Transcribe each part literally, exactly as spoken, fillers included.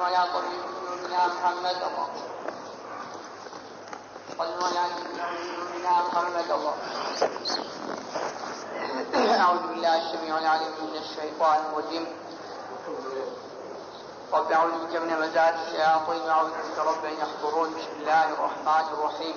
على قلوبنا محمد الله صلوا على قلوبنا محمد الله أعوذ بالله السميع العليم من الشيطان الرجيم رب أعوذ بك من همزات الشياطين وأعوذ بك رب أن يحضرون بسم الله الرحمن الرحيم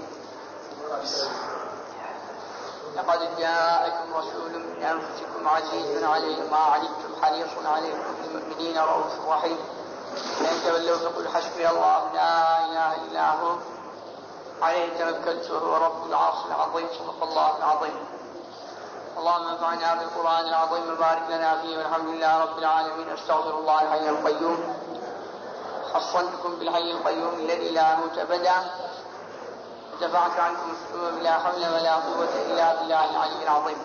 لقد جاءكم رسول من أنفسكم عزيز عليه ما عنتم حريص عليكم بالمؤمنين رؤوف رحيم فإن تولوا فقل حسبي الله لا إله إلا هو عليه توكلت وهو رب العرش العظيم صدق الله العظيم اللهم انفعنا بالقرآن العظيم وبارك لنا فيه والحمد لله رب العالمين استغفر الله الحي القيوم حصنتكم بالحي القيوم الذي لا موت أبدا ودفعت عنكم السوء لا حول ولا قوة إلا بالله العلي العظيم.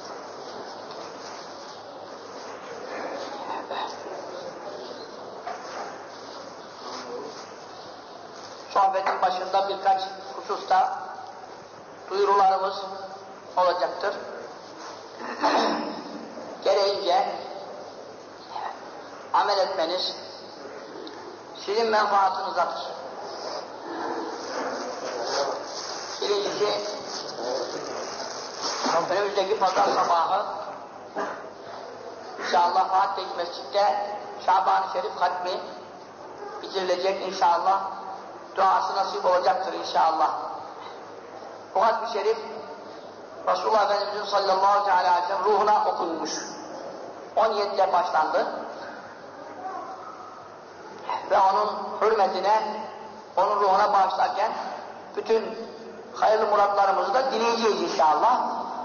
Sohbetin başında birkaç hususta duyurularımız olacaktır. Gereğince amel etmeniz sizin menfaatınızadır. Birincisi, önümüzdeki pazar sabahı inşallah Fatih Mescid'de Şaban-ı Şerif hatmi bitirilecek inşallah. Duası nasip olacaktır inşallah. Bu hatmi şerif Resulullah Efendimiz'in sallallahu aleyhi ve sellem ruhuna okunmuş. on yedide başlandı. Ve onun hürmetine, onun ruhuna bağışlarken bütün hayırlı muratlarımızı da dileyeceğiz inşallah.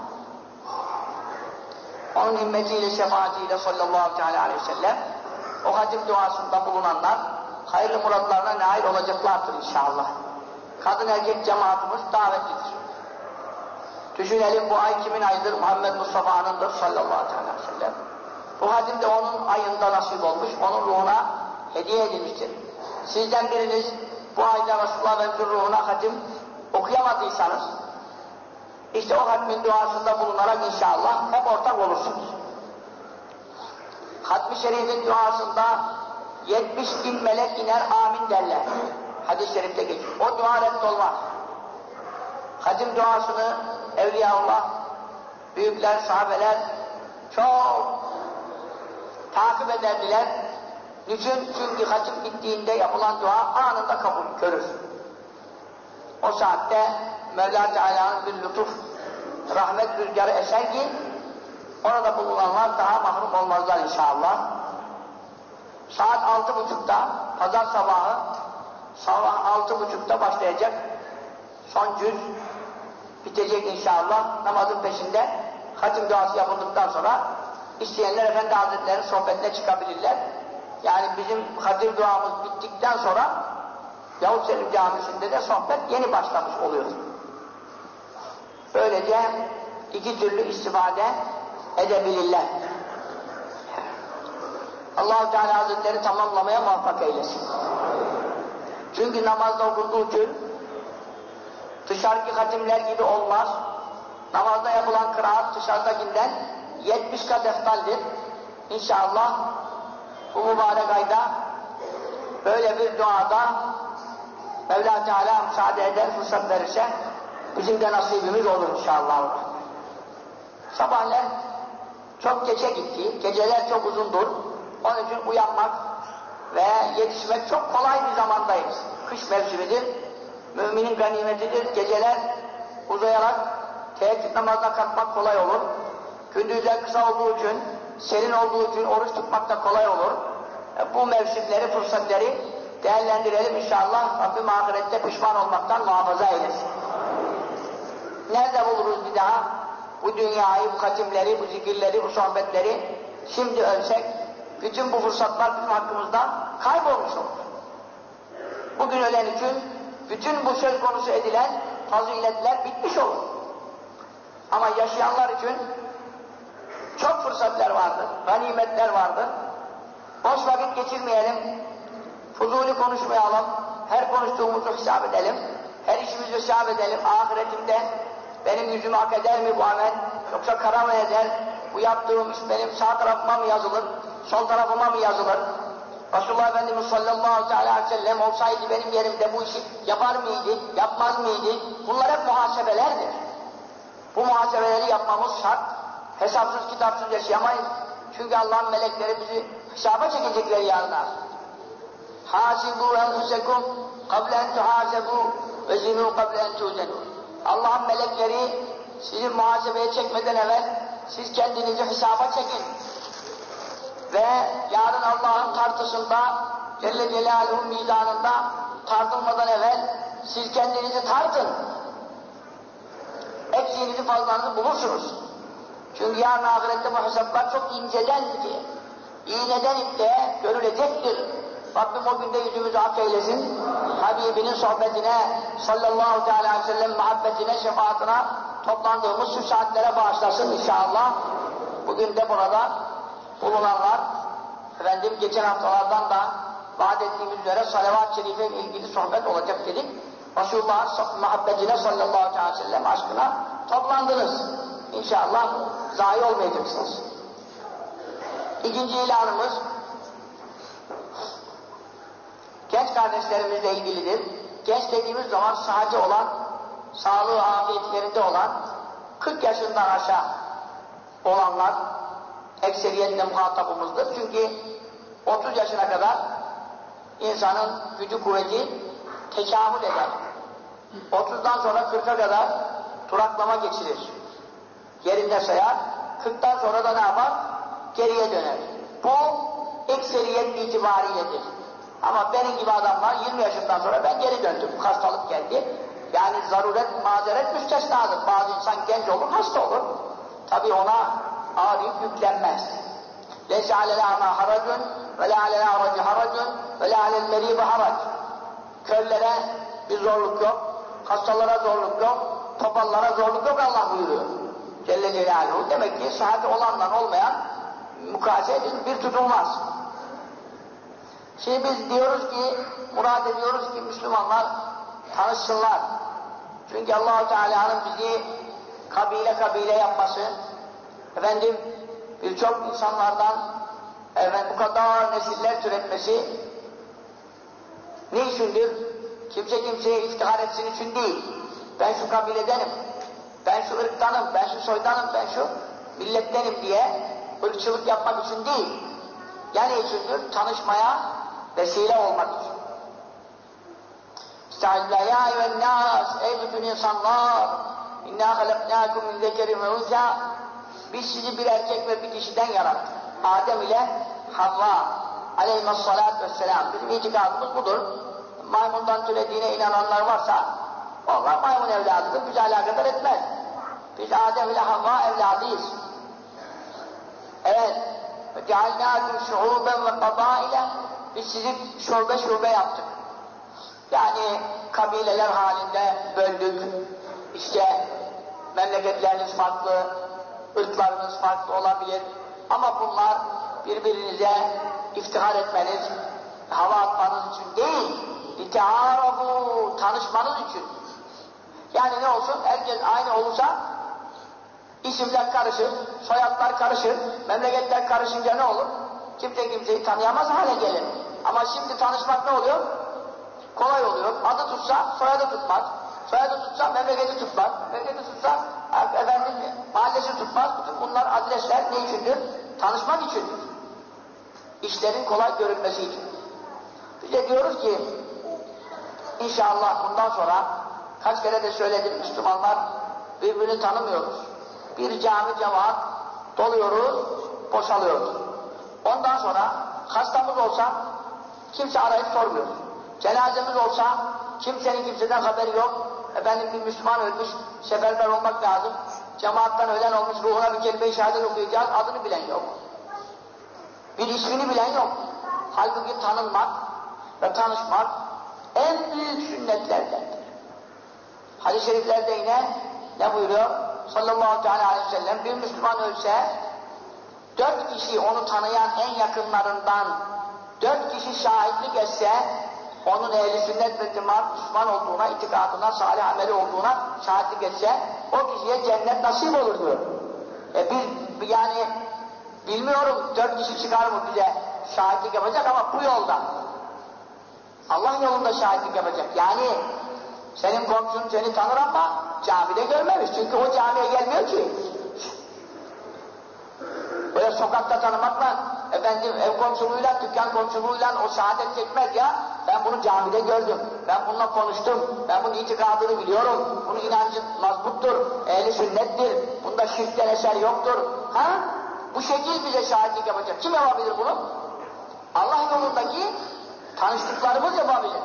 Onun himmetiyle, şefaatiyle sallallahu aleyhi ve sellem o hatim duasında bulunanlar hayırlı muratlarına nail olacaklardır inşallah. Kadın erkek cemaatimiz davetlidir. Düşünelim bu ay kimin ayıdır? Muhammed Mustafa'nındır sallallahu aleyhi ve sellem. Bu hatim de onun ayında nasip olmuş, onun ruhuna hediye edilmiştir. Sizden biriniz bu ayda Resulullah Efendimiz'in ruhuna hatim okuyamadıysanız, işte o hatmin duasında bulunarak inşallah hep ortak olursunuz. Hatmi şerifin duasında yetmiş bin melek iner amin derler. Hadis-i şerifte geçiyor. O dua reddolmaz. Hatim duasını Evliyaullah, büyükler, sahabeler çok takip ederdiler. Niçin? Çünkü hatim bittiğinde yapılan dua anında kabul görür. O saatte Mevla Teala'nın bir lütuf, rahmet rüzgarı eser ki orada bulunanlar daha mahrum olmazlar inşallah. Saat altı buçukta, pazar sabahı, sabah altı buçukta başlayacak son cüz bitecek inşallah. Namazın peşinde hatim duası yapıldıktan sonra isteyenler Efendi Hazretleri'nin sohbetine çıkabilirler. Yani bizim hatim duamız bittikten sonra Yavuz Selim Camisi'nde de sohbet yeni başlamış oluyor. Böylece iki türlü istifade edebilirler. Allah-u Teala Hazretleri tamamlamaya muvaffak eylesin. Çünkü namazda okunduğu için dışarıki hatimler gibi olmaz. Namazda yapılan kıraat dışarıdakinden yetmiş kat eftaldir. İnşallah bu mübarek ayda böyle bir duada Mevla Teala müsaade eder, fırsat verirse bizim de nasibimiz olur inşallah. Sabahlar çok geçe gitti, geceler çok uzundur. Onun için uyanmak ve yetişmek çok kolay bir zamandayız. Kış mevsimidir, müminin ganimetidir. Geceler uzayarak teheccüd namazına kalkmak kolay olur. Gündüzler kısa olduğu için, serin olduğu için oruç tutmak da kolay olur. Bu mevsimleri, fırsatları değerlendirelim inşallah. Rabbim ahirette pişman olmaktan muhafaza eylesin. Nerede buluruz bir daha bu dünyayı, bu hatimleri, bu zikirleri, bu sohbetleri? Şimdi ölsek bütün bu fırsatlar bizim hakkımızda kaybolmuş olur. Bugün ölen için bütün bu söz konusu edilen faziletler bitmiş olur. Ama yaşayanlar için çok fırsatlar vardır, ganimetler vardır. Boş vakit geçirmeyelim, fuzuli konuşmayalım, her konuştuğumuzu hesap edelim, her işimizi hesap edelim. Ahiretimde benim yüzümü hak eder mi bu amel, yoksa kara mı eder? Bu yaptığım iş benim sağ tarafıma mı yazılır, sol tarafıma mı yazılır? Resulullah Efendimiz sallallahu aleyhi ve sellem olsaydı benim yerimde bu işi yapar mıydı, yapmaz mıydı? Bunlar hep muhasebelerdir. Bu muhasebeleri yapmamız şart. Hesapsız kitapsız yaşayamayız. Çünkü Allah'ın melekleri bizi hesaba çekecekler yarına. Hasibu enfusekum kable en tuhasebu ve zinu kable en tuzenu. Allah'ın melekleri sizi muhasebeye çekmeden evvel siz kendinizi hesaba çekin. Ve yarın Allah'ın tartısında Celle Celaluhu'nun mizanında tartılmadan evvel siz kendinizi tartın. Eksiğinizi fazlanızı bulursunuz. Çünkü yarın ahirette bu hesaplar çok inceden ki iğneden ipliğe görülecektir. Rabbim o günde yüzümüzü ak eylesin. Habibinin sohbetine, sallallahu teala aleyhi ve sellem muhabbetine, şefaatine toplandığımız şu saatlere bağışlasın inşallah. Bugün de burada bulunanlar, efendim geçen haftalardan da vaat ettiğimiz üzere salavat-ı şerife ile ilgili sohbet olacak dedik. Resulullah'ın muhabbetine, sallallahu aleyhi ve sellem aşkına toplandınız. İnşallah zayi olmayacaksınız. İkinci ilanımız genç kardeşlerimizle ilgilidir. Genç dediğimiz zaman sıhhati olan, sağlığı afiyetlerinde olan, kırk yaşından aşağı olanlar ekseriyetle muhatabımızdır. Çünkü otuz yaşına kadar insanın gücü kuvveti tekamül eder. otuzdan sonra kırka kadar duraklama geçirir. Yerinde sayar, kırktan sonra da ne yapar? Geriye döner. Bu ekseriyet itibariyledir. Ama benim gibi adamlar yirmi yaşından sonra ben geri döndüm. Bu hastalık geldi. Yani zaruret, mazeret müstesnadır. Bazı insan genç olur, hasta olur. Tabi ona ağrıyıp yüklenmez. لَيْسَ عَلَى الْاَعْمَى حَرَجٌ وَلَا عَلَى الْاَعْرَجِ حَرَجٌ وَلَا عَلَى الْمَرِيبِ حَرَجٌ. Körlere bir zorluk yok, hastalara zorluk yok, topallara zorluk yok Allah buyuruyor. Celle Celaluhu. Demek ki sıhhati olanla olmayan mukayese edin, bir tutulmaz. Şimdi biz diyoruz ki, murad ediyoruz ki Müslümanlar tanışsınlar. Çünkü Allah-u Teala'nın bizi kabile kabile yapması, efendim birçok insanlardan efendim, bu kadar nesiller türetmesi ne içindir? Kimse kimseye iftihar etsin için değil. Ben şu kabiledenim, ben şu ırktanım, ben şu soydanım, ben şu millettenim diye ırkçılık yapmak için değil. Yani içindir? Tanışmaya vesile olmak için. Estağfirullah ya eyyühennâs, ey bütün insanlar, inna halaknâkum min zekerin ve unzâ. Biz sizi bir erkek ve bir kişiden yarattık. Adem ile Havva aleyhissalâtu vesselâm. Bizim itikadımız budur. Maymundan türediğine inananlar varsa onlar maymun evladıdır, bize alakadar etmez. Biz Adem ile Havva evladıyız. Evet. وَجَعَلْنَاكُمْ شُعُوبًا وَقَبَائِلًا. Biz sizi şube şube yaptık. Yani kabileler halinde böldük. İşte memleketleriniz farklı, ırklarınız farklı olabilir. Ama bunlar birbirinize iftihar etmeniz, hava atmanız için değil, لِتَعَارَفُوا tanışmanız için. Yani ne olsun? Herkes aynı olursa isimler karışır, soyadlar karışır, memleketler karışınca ne olur? Kimse kimseyi tanıyamaz hale gelir. Ama şimdi tanışmak ne oluyor? Kolay oluyor. Adı tutsa soyadı tutmaz. Soyadı tutsa memleketi tutmaz. Memleketi tutsa efendim mahallesi tutmaz. Bütün bunlar adresler ne içindir? Tanışmak içindir. İşlerin kolay görülmesi için. Biz de diyoruz ki inşallah bundan sonra kaç kere de söyledim Müslümanlar birbirini tanımıyoruz. Bir cami cemaat doluyoruz, boşalıyoruz. Ondan sonra hastamız olsa kimse arayıp sormuyor. Cenazemiz olsa kimsenin kimseden haberi yok. Efendim bir Müslüman ölmüş, seferber olmak lazım. Cemaattan ölen olmuş, ruhuna bir kelime-i şehadet okuyacağız, adını bilen yok. Bir ismini bilen yok. Halbuki tanınmak ve tanışmak en büyük sünnetlerdendir. Hadis-i şeriflerde yine ne buyuruyor? Sallallahu aleyhi ve sellem bir Müslüman ölse dört kişi onu tanıyan en yakınlarından dört kişi şahitlik etse onun ehli sünnet ve cemaat Müslüman olduğuna, itikadına, salih ameli olduğuna şahitlik etse o kişiye cennet nasip olur diyor. E biz yani bilmiyorum dört kişi çıkar mı bize şahitlik yapacak ama bu yolda. Allah yolunda şahitlik yapacak. Yani senin komşun seni tanır ama camide görmemiş. Çünkü o camiye gelmiyor ki. Böyle sokakta tanımakla, efendim ev komşuluğuyla, dükkan komşuluğuyla o saadet çekmez ya. Ben bunu camide gördüm, ben bununla konuştum, ben bunun itikadını biliyorum, bunun inancı mazbuttur, ehli sünnettir, bunda şirkten eser yoktur. Ha? Bu şekil bize şahitlik yapacak. Kim yapabilir bunu? Allah yolundaki tanıştıklarımız yapabilir.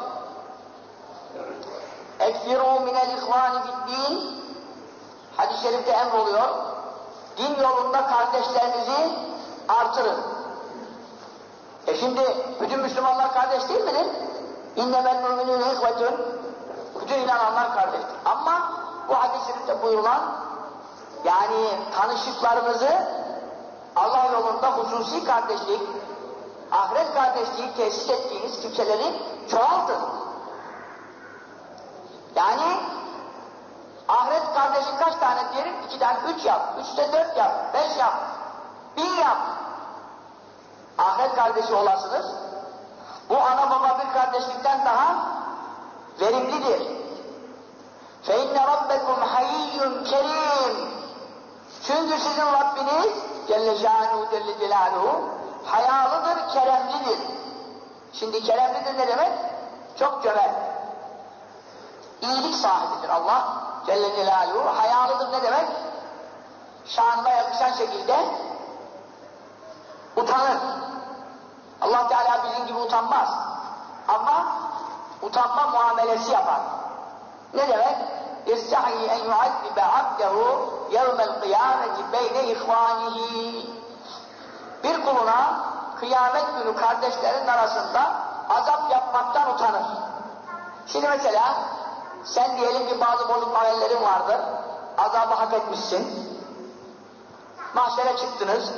اَكْفِرُوا مِنَ الْاِخْوَانِ فِي hadis-i şerifte emroluyor. Din yolunda kardeşlerinizi artırın. E şimdi bütün Müslümanlar kardeş değil midir? اِنَّمَا الْمُؤْمِنُونَ اِخْوَةٌ bütün inananlar kardeştir. Ama bu hadis-i şerifte buyurulan yani tanışıklarınızı Allah yolunda hususi kardeşlik, ahiret kardeşliği tesis ettiğiniz kimseleri çoğaltın. Yani ahiret kardeşi kaç tane diyelim? İki tane, üç yap, üçte dört yap, beş yap, bin yap. Ahiret kardeşi olasınız. Bu ana baba bir kardeşlikten daha verimlidir. فَاِنَّ رَبَّكُمْ حَيِّيٌّ كَرِيمٌ çünkü sizin Rabbiniz Celle Şanuhu Celle Celaluhu hayalıdır, keremlidir. Şimdi keremlidir ne demek? Çok cömert. İyilik sahibidir Allah Celle Celaluhu. Hayalıdır ne demek? Şanına yakışan şekilde utanır. Allah Teala bizim gibi utanmaz. Ama utanma muamelesi yapar. Ne demek? يَسْتَحْيِ اَنْ يُعَذِّبَ عَبْدَهُ يَوْمَ الْقِيَامَةِ بَيْنَ اِخْوَانِهِ bir kuluna kıyamet günü kardeşlerin arasında azap yapmaktan utanır. Şimdi mesela sen diyelim ki bazı bozuk amellerin vardır, azabı hak etmişsin, mahşere çıktınız,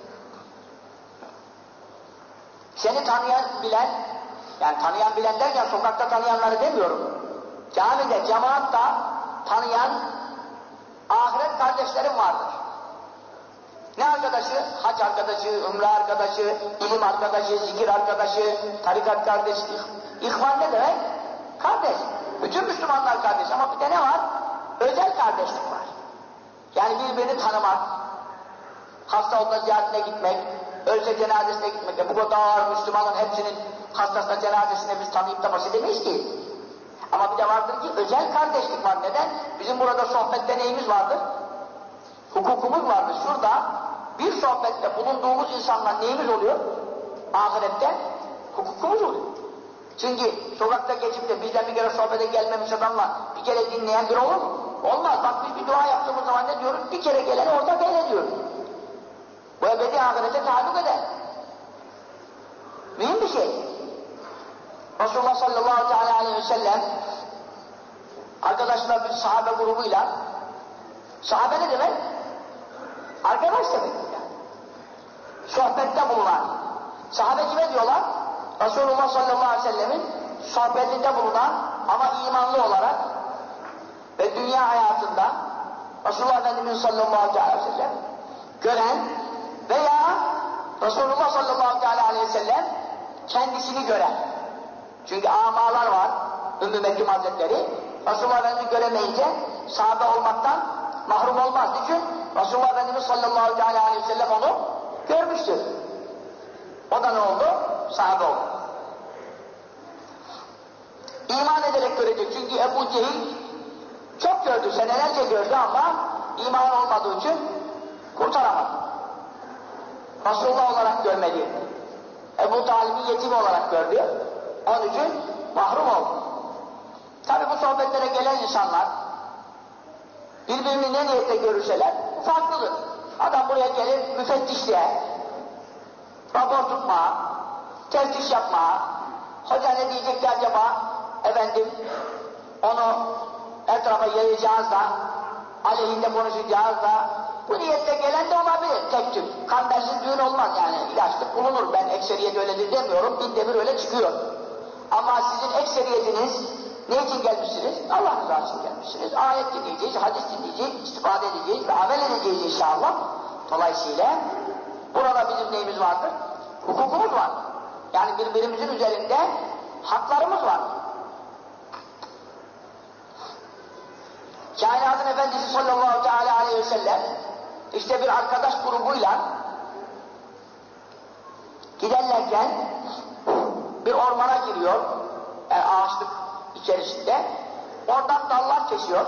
seni tanıyan bilen, yani tanıyan bilen derken sokakta tanıyanları demiyorum, camide, cemaatta tanıyan ahiret kardeşlerim vardır. Ne arkadaşı? Hac arkadaşı, ümre arkadaşı, ilim arkadaşı, zikir arkadaşı, tarikat kardeşi. İhvan ne demek? Kardeş. Bütün Müslümanlar kardeş ama bir de ne var? Özel kardeşlik var. Yani birbirini tanımak, hasta olduğunda ziyaretine gitmek, ölse cenazesine gitmek. Bu kadar Müslümanın hepsinin hastasına cenazesine biz tanıyıp da basit edemeyiz ki. Ama bir de vardır ki özel kardeşlik var. Neden? Bizim burada sohbette neyimiz vardır? Hukukumuz vardır. Şurada bir sohbette bulunduğumuz insanlar neyimiz oluyor? Ahirette hukukumuz oluyor. Çünkü sokakta geçip de bizden bir kere sohbete gelmemiş adamla bir kere dinleyen biri olur mu? Olmaz. Bak biz bir dua yaptığımız zaman ne diyoruz? Bir kere geleni orada beğeniyoruz. Bu ebedi ahirete taalluk eder. Mühim bir şey. Resulullah sallallahu aleyhi ve sellem arkadaşlar bir sahabe grubuyla, sahabe ne demek? Arkadaş demek yani. Sohbette bulunan. Sahabe kime diyorlar? Resulullah sallallahu aleyhi ve sellemin sohbetinde bulunan ama imanlı olarak ve dünya hayatında Resulullah Efendimiz sallallahu aleyhi ve sellem gören veya Resulullah sallallahu aleyhi ve sellem kendisini gören. Çünkü amalar var, Ümmü Mektum Hazretleri. Resulullah Efendimiz göremeyince sahabe olmaktan mahrum olmaz. Çünkü Resulullah Efendimiz sallallahu aleyhi ve sellem onu görmüştür. O da ne oldu? Sahabe oldu. İman ederek görecek. Çünkü Ebu Cehil çok gördü, senelerce gördü ama iman olmadığı için kurtaramadı. Resulullah olarak görmedi. Ebu Talib'i yetim olarak gördü. Onun için mahrum oldu. Tabi bu sohbetlere gelen insanlar birbirini ne niyetle görürseler farklıdır. Adam buraya gelir müfettişliğe, rapor tutma, teftiş yapma, hoca ne diyecek ki acaba, efendim onu etrafa yayacağız da, aleyhinde konuşacağız da, bu niyetle gelen de olabilir, tek tük. Kambersiz düğün olmaz yani, ilaçlık bulunur. Ben ekseriyet öyledir demiyorum, binde bir öyle çıkıyor. Ama sizin ekseriyetiniz ne için gelmişsiniz? Allah rızası için gelmişsiniz. Ayet dinleyeceğiz, hadis dinleyeceğiz, istifade edeceğiz ve amel edeceğiz inşallah. Dolayısıyla burada bizim neyimiz vardır? Hukukumuz var. Yani birbirimizin üzerinde haklarımız var. Kainatın Efendisi sallallahu teala aleyhi ve sellem işte bir arkadaş grubuyla giderlerken bir ormana giriyor, yani ağaçlık içerisinde, oradan dallar kesiyor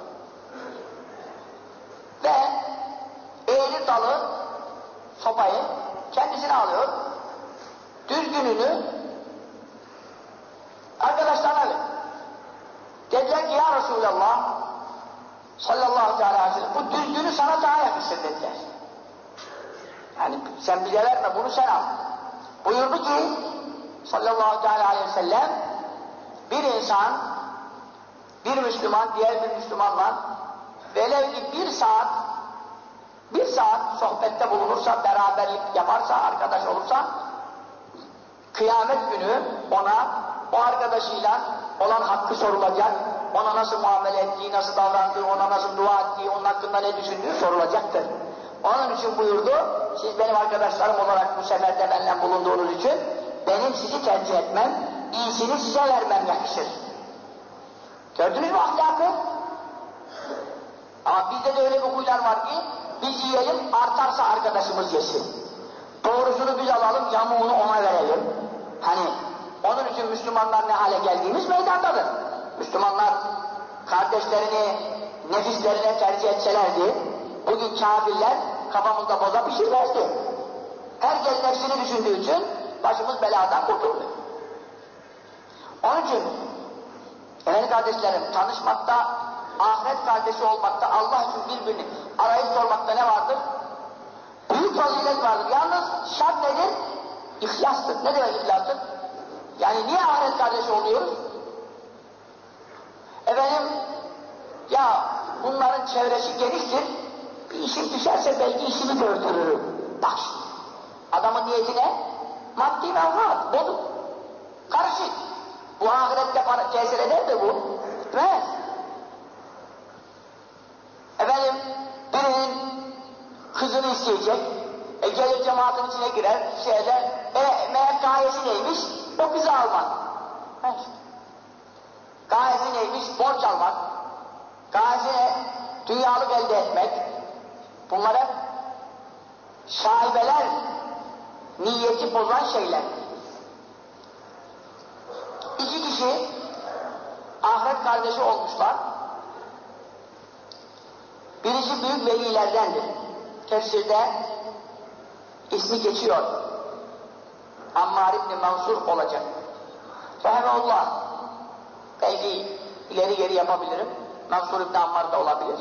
ve eğri dalı, sopayı kendisine alıyor, düzgününü arkadaşlarına veriyor. Dediler ki ya Resulallah sallallahu aleyhi ve sellem bu düzgünü sana daha yakışır dediler. Yani sen bize verme, bunu sen al. Buyurdu ki sallallahu aleyhi ve sellem bir insan, bir Müslüman diğer bir Müslümanla velev ki bir saat bir saat sohbette bulunursa, beraberlik yaparsa, arkadaş olursa kıyamet günü ona o arkadaşıyla olan hakkı sorulacak, ona nasıl muamele ettiği, nasıl davrandığı, ona nasıl dua ettiği, onun hakkında ne düşündüğü sorulacaktır. Onun için buyurdu, siz benim arkadaşlarım olarak bu seferde benimle bulunduğunuz için benim sizi tercih etmem, iyisini size vermem yakışır. Gördünüz mü ahlakı? Ama bizde de öyle bir huylar var ki biz yiyelim, artarsa arkadaşımız yesin. Doğrusunu biz alalım, yamuğunu ona verelim. Hani onun için Müslümanlar ne hale geldiğimiz meydandadır. Müslümanlar kardeşlerini nefislerine tercih etselerdi, bugün kafirler kafamızda boza pişirmezdi. Herkes nefsini düşündüğü için başımız beladan kurtuldu. Onun için efendim kardeşlerim, tanışmakta, ahiret kardeşi olmakta, Allah için birbirini arayıp sormakta ne vardır? Büyük fazilet vardır. Yalnız şart nedir? İhlastır. Ne demek ihlastır? Yani niye ahiret kardeşi oluyoruz? Efendim, ya bunların çevresi geniştir, bir işim düşerse belki işimi gördürürüm. Bak şimdi, adamın niyetine maddi menfaat, bozuk, karışık. Bu ahirette para tesir eder de bu, gitmez. Efendim, birinin kızını isteyecek, e gelir cemaatin içine girer, şeyler, e meğer gayesi neymiş? O kızı almak. Evet. Gayesi neymiş? Borç almak. Gayesi ne? Dünyalık elde etmek. Bunlar hep şaibeler, niyeti bozan şeyler. İki kişi ahiret kardeşi olmuşlar. Birisi büyük velilerdendir. Tefsirde ismi geçiyor. Ammar İbni Mansur olacak. Rahmetullah. Belki ileri geri yapabilirim. Mansur İbni Ammar da olabilir.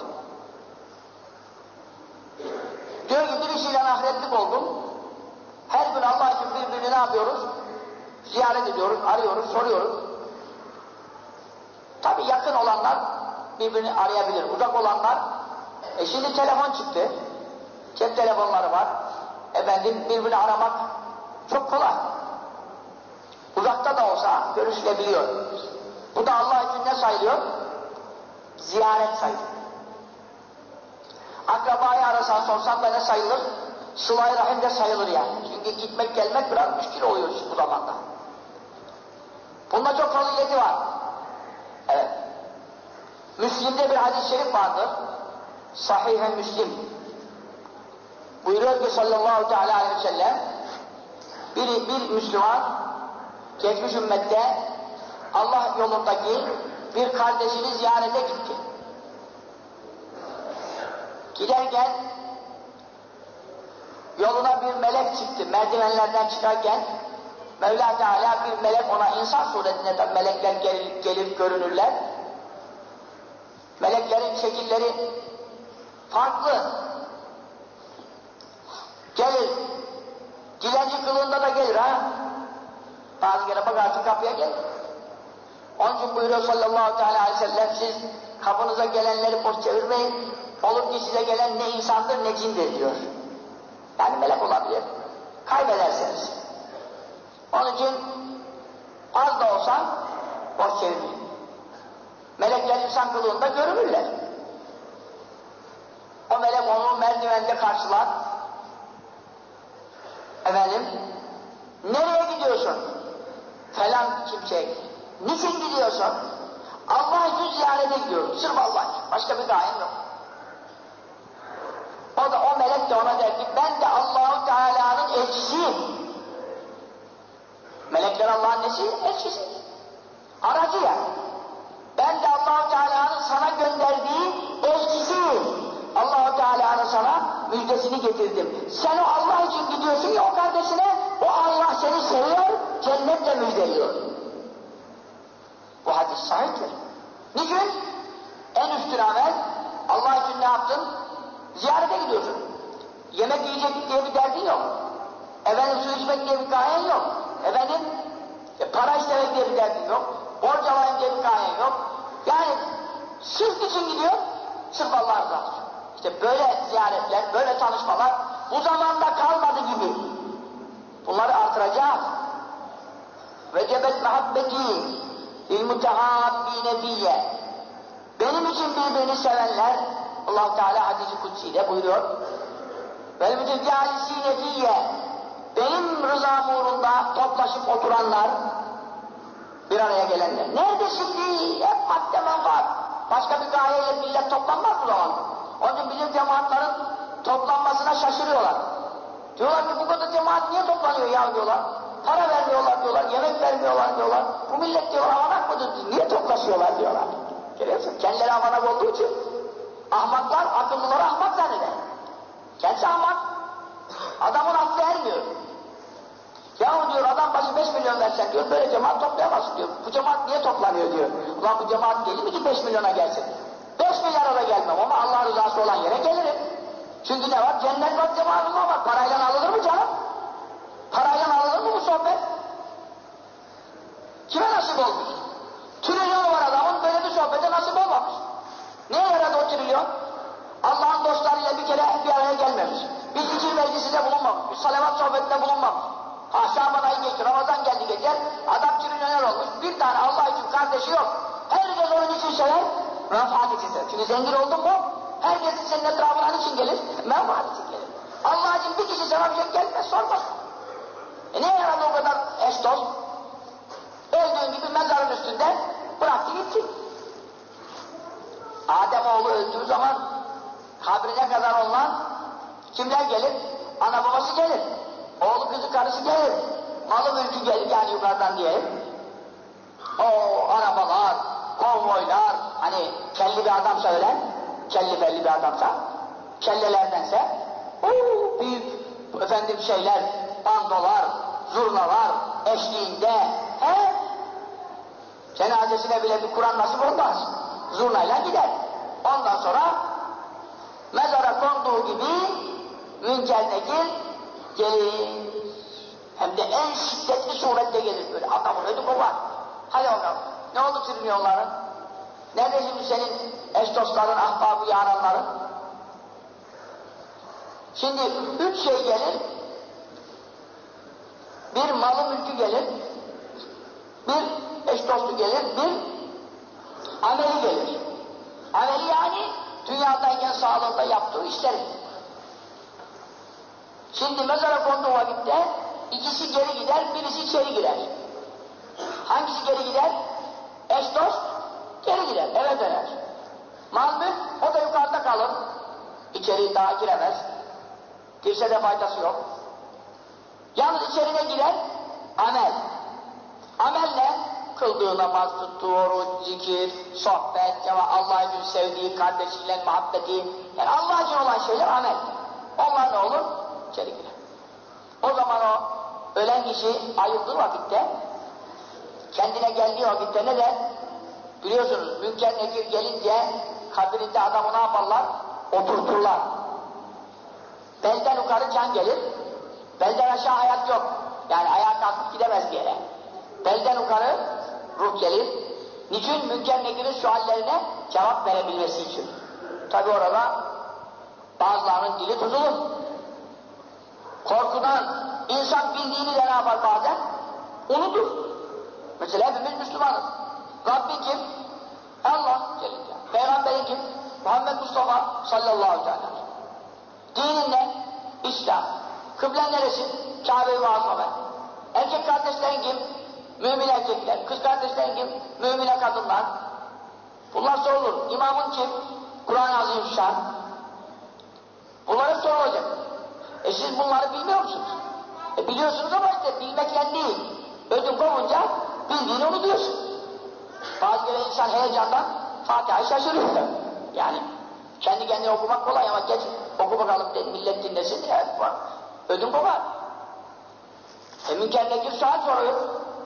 Diyor ki birisiyle ahiretlik oldum. Her gün Allah için birbirini ne yapıyoruz? Ziyaret ediyoruz, arıyoruz, soruyoruz. Tabi yakın olanlar birbirini arayabilir. Uzak olanlar, e şimdi telefon çıktı. Cep telefonları var. Efendim birbirini aramak çok kolay. Uzakta da olsa görüşülebiliyor. Bu da Allah için ne sayılıyor? Ziyaret sayılıyor. Akrabayı arasan sorsan da ne sayılır? Sıla-i Rahim de sayılır yani. Çünkü gitmek gelmek biraz müşkil oluyor bu zamanda. Bunda çok fazileti var. Evet. Müslim'de bir hadis-i şerif vardır. Sahih-i Müslim. Buyuruyor ki sallallahu teala aleyhi ve sellem bir, bir Müslüman geçmiş ümmette Allah yolundaki bir kardeşini ziyarete gitti. Giderken yoluna bir melek çıktı. Merdivenlerden çıkarken Mevla Teala bir melek ona insan suretinde, tabi melekler gelir, gelir görünürler. Meleklerin şekilleri farklı. Gelir. Dilenci kılığında da gelir ha. Bazı kere bakarsın kapıya gelir. Onun için buyuruyor sallallahu aleyhi ve sellem siz kapınıza gelenleri boş çevirmeyin. Olur ki size gelen ne insandır ne cindir diyor. Yani melek olabilir. Kaybederseniz. Onun için az da olsa boş çevirmeyin. Melekler insan kılığında görünürler. O melek onu merdivende karşılar. Efendim, gidiyorsun? Falan kimseye. Niçin gidiyorsun? Allah için ziyarete gidiyorum. Sırf Allah için. Başka bir gayem yok. O da o melek de ona der ki ben de Allah-u Teala'nın elçisiyim. Melekler Allah'ın nesi? Elçisi. Aracı yani. Ben de Allah-u Teala'nın sana gönderdiği elçisiyim. Allah-u Teala'nın sana müjdesini getirdim. Sen o Allah için gidiyorsun ya o kardeşine, o Allah seni seviyor, cennetle müjdeliyor. Bu hadis sahiptir. Niçin? En üstün amel, Allah için ne yaptın? Ziyarete gidiyorsun. Yemek yiyecek diye bir derdin yok. Efendim su içmek diye bir gayen yok. Efendim e, para istemek diye bir derdin yok. Borç alayım diye bir gayen yok. Yani sırf için gidiyor, sırf Allah'a rızası için. İşte böyle ziyaretler, böyle tanışmalar bu zamanda kalmadı gibi. Bunları artıracağız. Vecebet mehabbeti ilmutehabbine diye. Benim için birbirini sevenler, Allah Teala hadis-i kutsi'de buyuruyor. Vel mütecalisine diye. Benim rızam uğrunda toplaşıp oturanlar, bir araya gelenler. Nerede şimdi? Hep madde menfaat. Başka bir gayeyle millet toplanmaz bu zaman. Onun için bizim cemaatlerin toplanmasına şaşırıyorlar. Diyorlar ki bu kadar cemaat niye toplanıyor ya diyorlar. Para vermiyorlar diyorlar, yemek vermiyorlar diyorlar. Bu millet diyorlar avanak mıdır? Niye toplaşıyorlar diyorlar. Görüyorsun? Kendileri avanak olduğu için ahmaklar, akıllıları ahmak zanneder. Kendisi ahmak. Adamın aklı ermiyor. Yahu diyor adam başı beş milyon versen diyor, böyle cemaat toplayamazsın diyor. Bu cemaat niye toplanıyor diyor. Ulan bu cemaat gelir mi ki beş milyona gelsin? beş milyara da gelmem ama Allah rızası olan yere gelirim. Çünkü ne var? Cennet var, cemaatullah var. Parayla alınır mı canım? Parayla alınır mı bu sohbet? Kime nasip olmuş? Trilyonu var adamın, böyle bir sohbete nasip olmamış. Neye yaradı o trilyon? Allah'ın dostlarıyla bir kere bir araya gelmemiş. Bir zikir meclisinde bulunmamış. Bir salavat sohbetinde bulunmamış. Ha Şaban ayı geçti, Ramazan geldi geçer, adam trilyoner olmuş, bir tane Allah için kardeşi yok. Herkes onun için sever, menfaat için sever. Çünkü zengin oldun mu, herkesin senin etrafına için gelir, menfaat için gelir. Allah için bir kişi sana bir şey gelmez, sormaz. E neye yaradı o kadar eş dost? Öldüğün gibi mezarın üstünde bıraktı gitti. Ademoğlu öldüğü zaman kabrine kadar olan kimler gelir? Ana babası gelir. Oğlu kızı karısı gelir. Malı mülkü gelir yani yukarıdan diyelim. O arabalar, konvoylar, hani kelli bir adamsa ölen, kelli belli bir adamsa, kellelerdense, ooo büyük efendim şeyler, bandolar, zurnalar eşliğinde, he? Cenazesine bile bir Kur'an nasip olmaz. Zurnayla gider. Ondan sonra mezara konduğu gibi Münker Nekir gelir. Hem de en şiddetli surette gelir böyle. Adamın ödü kovar. Hadi oğlum. Ne oldu trilyonların? Nerede şimdi senin eş dostların, ahbabı, yaranların? Şimdi üç şey gelir. Bir malı mülkü gelir. Bir eş dostu gelir. Bir ameli gelir. Ameli yani dünyadayken sağlığında yaptığı işleri. Şimdi mezara konduğu vakitte ikisi geri gider, birisi içeri girer. Hangisi geri gider? Eş dost geri gider, eve döner. Mal mülk, o da yukarıda kalır. İçeri daha giremez. Girse de faydası yok. Yalnız içerine girer, amel. Amel ne? Kıldığı namaz, tuttuğu oruç, zikir, sohbet, Allah için sevdiği, kardeşiyle muhabbeti, yani Allah için olan şeyler amel. Onlar ne olur? İçeri girer. O zaman o ölen kişi ayıldığı vakitte, kendine geldiği vakitte ne der? Biliyorsunuz Münker Nekir gelince kabrinde adamı ne yaparlar? Oturturlar. Belden yukarı can gelir, belden aşağı hayat yok. Yani ayağa kalkıp gidemez bir yere. Belden yukarı ruh gelir. Niçin? Münker Nekir'in suallerine cevap verebilmesi için. Tabi orada bazılarının dili tutulur. Korkudan insan bildiğini de ne yapar bazen? Unutur. Mesela hepimiz Müslümanız. Rabbin kim? Allah Celle Celaluhu. Peygamberin kim? Muhammed Mustafa sallallahu aleyhi ve sellem. Dinin ne? İslam. Kıblen neresi? Kabe-i Muazzame. Erkek kardeşlerin kim? Mümin erkekler. Kız kardeşlerin kim? Mümine kadınlar. Bunlar sorulur. İmamın kim? Kur'an-ı Azimüşşan. Bunlara sorulacak. E siz bunları bilmiyor musunuz? E biliyorsunuz ama işte bilmekle değil. Ödün kopunca bildiğini unutuyorsun. Bazı kere insan heyecandan Fatiha'yı şaşırıyor. Yani kendi kendine okumak kolay ama geç oku bakalım dedi, millet dinlesin diye var. Ödün kopar. E Münker Nekir sual soruyor.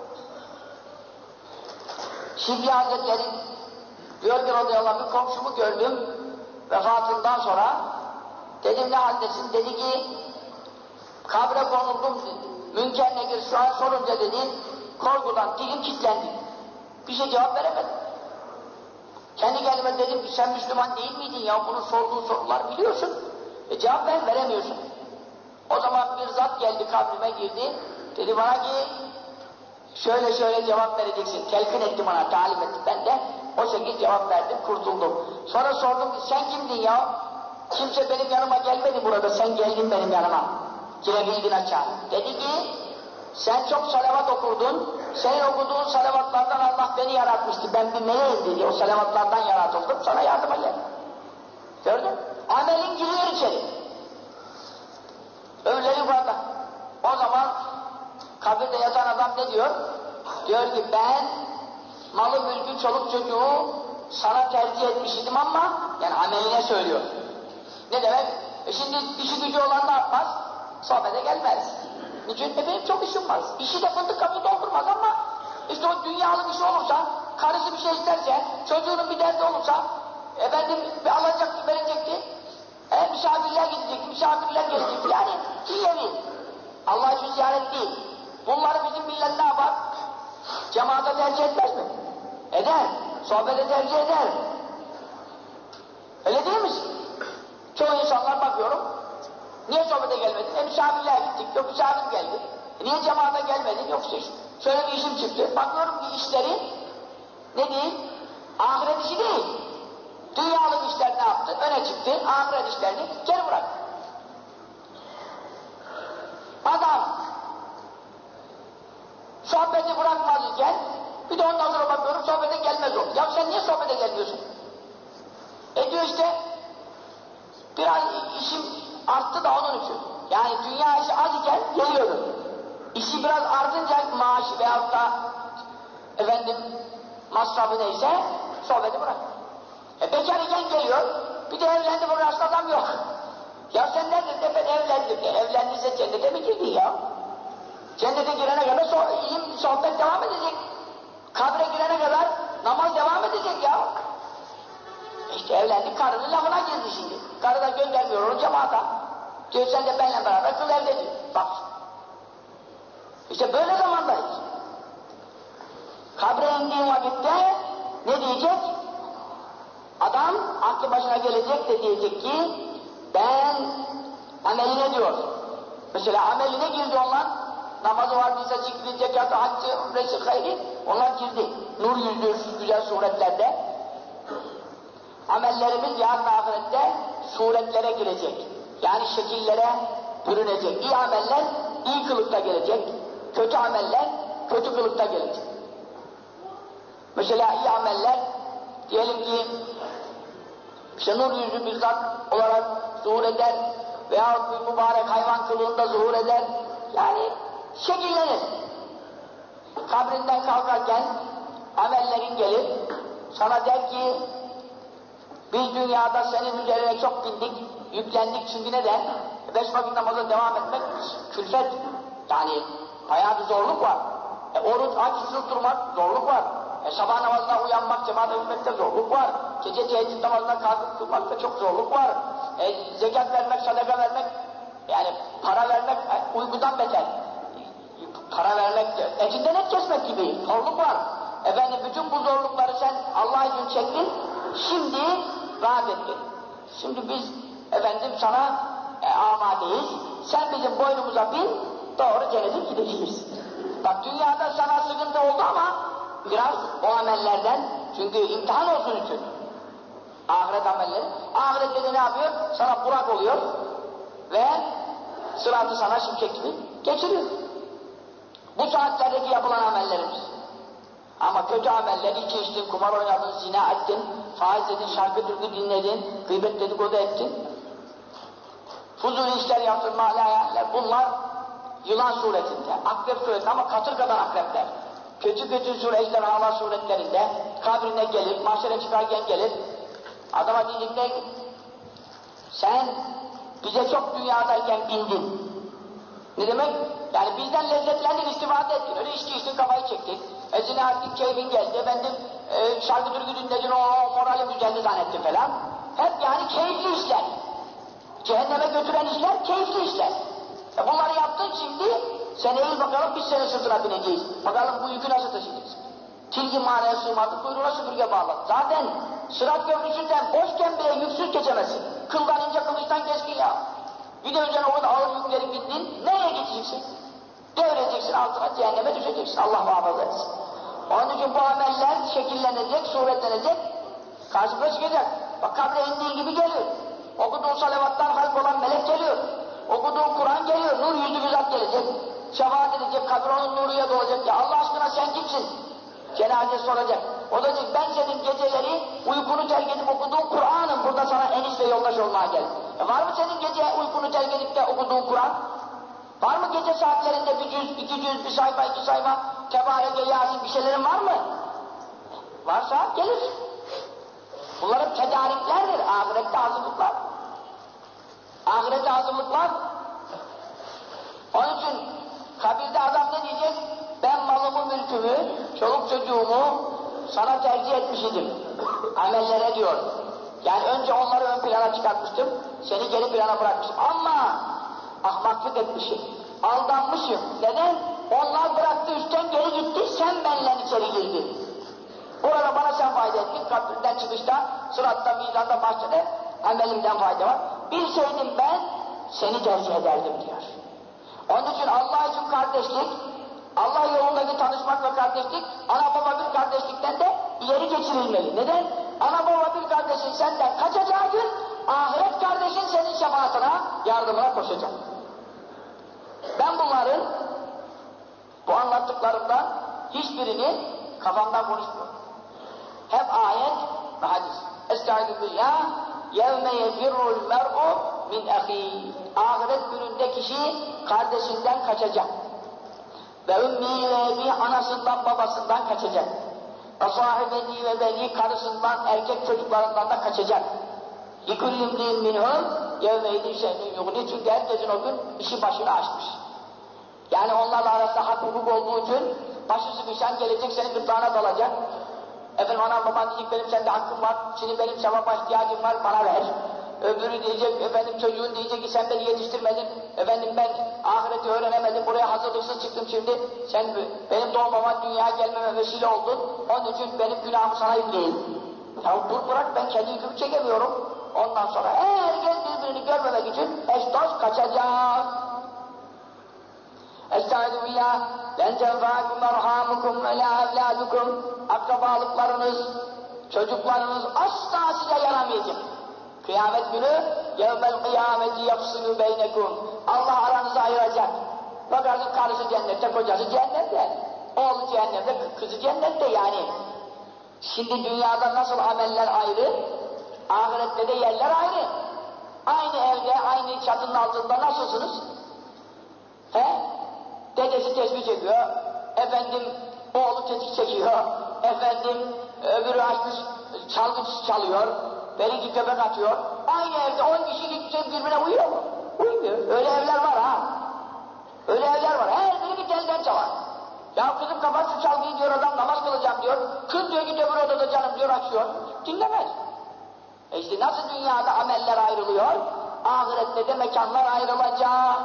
Şibli Hazretleri diyor ki radıyallahu anh, bir komşumu gördüm vefatından sonra. Dedim ne haldesin? Dedi ki kabre konuldum. Münker Nekir sual sorunca dedi korkudan dilim kilitlendi. Bir şey cevap veremedim. Kendi kendime dedim ki sen Müslüman değil miydin ya? Bunun sorduğu sorular biliyorsun. E cevap ver, veremiyorsun. O zaman bir zat geldi kabrime girdi. Dedi bana ki şöyle şöyle cevap vereceksin. Telkin etti bana, talim etti. Ben de o şekilde cevap verdim, kurtuldum. Sonra sordum ki sen kimdin ya? Kimse benim yanıma gelmedi burada. Sen geldin benim yanıma. Girebildin aşağı. Dedi ki sen çok salavat okurdun. Senin okuduğun salavatlardan Allah beni yaratmıştı. Ben bir meleğim dedi. O salavatlardan yaratıldım. Sana yardıma geldim. Gördün? Amelin giriyor içeri. Ömürleri yukarıda. O zaman kabirde yatan adam ne diyor? Diyor ki ben malı mülkü çoluk çocuğu sana tercih etmiştim ama yani ameline söylüyor. Ne demek? E şimdi işi gücü olan ne yapmaz? Sohbete gelmez. Niçin? E benim çok işim var. İşi de fındık kapı doldurmaz ama işte o dünyalık işi olursa, karısı bir şey isterse, çocuğunun bir derdi olursa, efendim bir alacaktı, verecekti. E misafirler gidecekti, misafirler gelecekti. Yani dünyevi. Allah için ziyaret değil. Bunları bizim millet ne yapar? Cemaate tercih etmez mi? Eder. Sohbete tercih eder. Öyle değil misin? Çoğu insanlar bakıyorum, niye sohbete gelmedin? E misafirler gittik, yok misafir geldi. E, niye cemaate gelmedin? Yok işte. Şöyle bir işim çıktı. Bakıyorum ki işleri ne değil? Ahiret işi değil. Dünyalık işler ne yaptı? Öne çıktı. Ahiret işlerini geri bıraktı. Adam sohbeti bırakmaz iken bir de ondan sonra bakıyorum sohbete gelmez o. Ya sen niye sohbete gelmiyorsun? E diyor işte biraz işim arttı da onun için. Yani dünya işi az iken geliyorum. İşi biraz artınca maaşı veyahut da efendim masrafı neyse sohbeti bırak. E bekar iken geliyor. Bir de evlendi bu yaşlı adam yok. Ya sen neredin de ben evlendim. E, evlendiyse cennete mi girdin ya? Cennete girene kadar so ilim, sohbet devam edecek. Kabre girene kadar namaz devam edecek ya. İşte evlendik, karının lafına girdi şimdi. Karı da göndermiyor onu cemaata. Diyor sen de benimle beraber kıl evde diyor. Bak. İşte böyle zamandayız. Kabre indiğin vakitte ne diyecek? Adam aklı başına gelecek de diyecek ki ben ameline diyor. Mesela ameline girdi onlar. Namazı vardıysa zikri, zekatı, haccı, umresi, hayri onlar girdi. Nur yüzlü güzel suretlerde. Amellerimiz yarın ahirette suretlere girecek. Yani şekillere bürünecek. İyi ameller iyi kılıkta gelecek. Kötü ameller kötü kılıkta gelecek. Mesela iyi ameller diyelim ki işte nur yüzlü bir zat olarak zuhur eder veyahut bir mübarek hayvan kılığında zuhur eder. Yani şekillenir. Kabrinden kalkarken amellerin gelir sana der ki biz dünyada senin üzerine çok bindik, yüklendik çünkü neden? Beş vakit namaza devam etmek külfet. Yani bayağı bir zorluk var. E, oruç, aç, susuz durmak zorluk var. E, sabah namazına uyanmak, cemaate gitmekte zorluk var. Gece teheccüd namazına kalkıp kılmakta çok zorluk var. E, zekat vermek, sadaka vermek, yani para vermek e, uykudan beter. Para vermek, etinden et kesmek gibi zorluk var. Efendim bütün bu zorlukları sen Allah için çektin, şimdi rahat ettin. Şimdi biz efendim sana e, amadeyiz, sen bizim boynumuza bin, doğru cennete gideceğiz. Bak dünyada sana sıkıntı oldu ama biraz o amellerden, çünkü imtihan olsun için. Ahiret amelleri, ahirette de ne yapıyor? Sana Burak oluyor ve sıratı sana şimşek gibi geçiriyor. Bu saatlerdeki yapılan amellerimiz. Ama kötü ameller, içki içtin, kumar oynadın, zina ettin, faiz edin, şarkı türkü dinledin, gıybet dedikodu ettin. Fuzuli işler yaptın, malayaller, bunlar yılan suretinde, akrep suretinde ama katırgadan akrepler. Kötü kötü sure, ejderhalar suretlerinde, kabrine gelir, mahşere çıkarken gelir. Adama diyecek ne? Sen bize çok dünyadayken bindin. Ne demek? Yani bizden lezzetlendin, istifade ettin. Öyle içki içtin, kafayı çektin. E zina ettin, keyfin geldi. Efendim, e, şarkı türkü dinledin, o moralim düzeldi zannettin falan. Hep yani keyifli işler. Cehenneme götüren işler, keyifli işler. E bunları yaptın şimdi, seneyi bakalım biz senin sırtına bineceğiz. Bakalım bu yükü nasıl taşıyacağız? Tilki mağaraya sığmadık, kuyruğuna süpürge bağladı. Zaten Sırat Köprüsü'nden boşken bile yüksüz geçemezsin. Kıldan ince, kılıçtan keskin ya. Bir de üzerine o kadar ağır yükleri bindin, nereye gideceksin? Devredeceksin, altına cehenneme düşeceksin. Allah muhafaza etsin. Onun için bu ameller şekillenecek, suretlenecek, karşımıza çıkacak. Bak kabre indiği gibi geliyor. Okuduğun salavattan halk olan melek geliyor. Okuduğun Kur'an geliyor, nur yüzlü bir zat gelecek. Şefaat edecek, kabir onun nuruyla dolacak. Ya Allah aşkına sen kimsin? Cenaze soracak. O da diyecek, ben senin geceleri uykunu terk edip okuduğun Kur'an'ım. Burada sana enis ve yoldaş olmaya geldim. E var mı senin gece uykunu terk edip de okuduğun Kur'an? Var mı gece saatlerinde bir cüz, iki cüz, bir sayfa, iki sayfa, Tebareke, Yasin bir şeylerin var mı? Varsa gelir. Bunların tedariklerdir, ahirette hazırlıklar. Ahirette hazırlıklar. Onun için kabirde adam ne diyecek? Ben malımı, mülkümü, çoluk çocuğumu sana tercih etmiş idim. Amellere diyor. Yani önce onları ön plana çıkartmıştım, seni geri plana bırakmışım. Ama ahmaklık etmişim, aldanmışım. Neden? Onlar bıraktı üstten geri gitti, sen benimle içeri girdin. Burada bana sen fayda ettin, kabirden çıkışta, sıratta, mizanda, mahşede amelimden fayda var. Bilseydim ben seni tercih ederdim diyor. Onun için Allah için kardeşlik, Allah yolundaki tanışmak ve kardeşlik, ana baba bir kardeşlikten de ileri geçirilmeli. Neden? Ana baba bir kardeşin senden kaçacağı gün, ahiret kardeşin senin şefaatine, yardımına koşacak. Ben bunların, bu anlattıklarımdan hiçbirini kafamdan konuşmuyorum. Hep ayet ve hadis. Estaizu billah, yevme yefirrul mer'u min ahî. Ahiret gününde kişi kardeşinden kaçacak. Ve ümmi ve ebi anasından babasından kaçacak. Ve sahibeti ve beni karısından, erkek çocuklarından da kaçacak. Likullimliğin minhum yevmeydi şeyin yugni. Çünkü herkesin o gün işi başını açmış. Yani onlarla arasında hak hukuk olduğu için başı sıkışan gelecek senin gırtlağına dalacak. Efendim anam baban diyecek benim sende hakkım var, şimdi benim sevaba ihtiyacım var, bana ver. Öbürü diyecek, efendim çocuğun diyecek ki sen beni yetiştirmedin, efendim ben ahireti öğrenemedim, buraya hazırlıksız çıktım şimdi, sen benim doğmama, dünyaya gelmeme vesile oldun, onun için benim günahımı sana yükleyeyim. Ya dur bırak, ben kendi yükümü çekemiyorum. Ondan sonra herkes birbirini görmemek için eş dost kaçacak. Estaizu billah, len tenfâkum erhâmukum ve lâ evlâdukum. Akrabalıklarınız, çocuklarınız asla size yaramayacak. Kıyamet günü, yevmel kıyameti yafsılü beynekum. Allah aranızı ayıracak. Bakarsın karısı cennette, kocası cennette. Oğlu cehennette, kızı cennette yani. Şimdi dünyada nasıl ameller ayrı, ahirette de yerler ayrı. Aynı evde, aynı çatının altında nasılsınız? He? Dedesi tesbih çekiyor, efendim oğlu tetik çekiyor, efendim öbürü açmış çalgı çalıyor, belki köpek atıyor. Aynı evde on kişi gidecek birbirine uyuyor mu? Uymuyor. Öyle evler var ha. Öyle evler var. Her biri bir telden çalar. Ya kızım kapat şu çalgıyı diyor, adam namaz kılacağım diyor. Kız diyor ki öbür odada canım diyor, açıyor. Dinlemez. E işte nasıl dünyada ameller ayrılıyor, ahirette de mekanlar ayrılacak.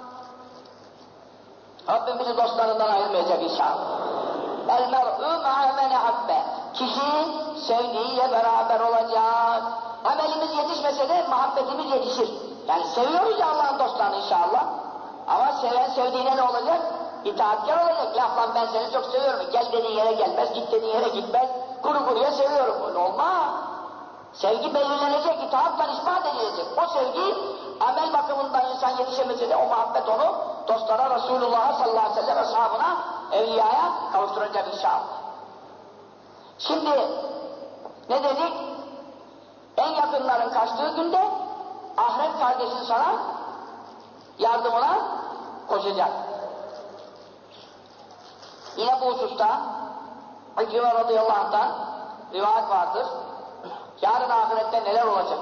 Rabbimizi dostlarından ayırmayacak inşallah. El mer'u ma'a men habbe. Kişi sevdiğiyle beraber olacak. Amelimiz yetişmese de muhabbetimiz yetişir. Yani seviyoruz ya Allah'ın dostlarını inşallah. Ama seven sevdiğine ne olacak? İtaatkar olacak. Laflan ben seni çok seviyorum. Gel dediğin yere gelmez, git dediğin yere gitmez. Kuru kuruya seviyorum. Öyle olmaz. Sevgi belirlenecek, itaatla ispat edilecek. O sevgi amel bakımından insan yetişemese de o muhabbet onu dostlara, Resulullah'a sallallahu aleyhi ve sellem ashabına, evliyaya kavuşturacak inşallah. Şimdi ne dedik? En yakınların kaçtığı günde ahiret kardeşin sana yardımına koşacak. Yine bu hususta İkrime radıyallahu anh'tan rivayet vardır. Yarın ahirette neler olacak?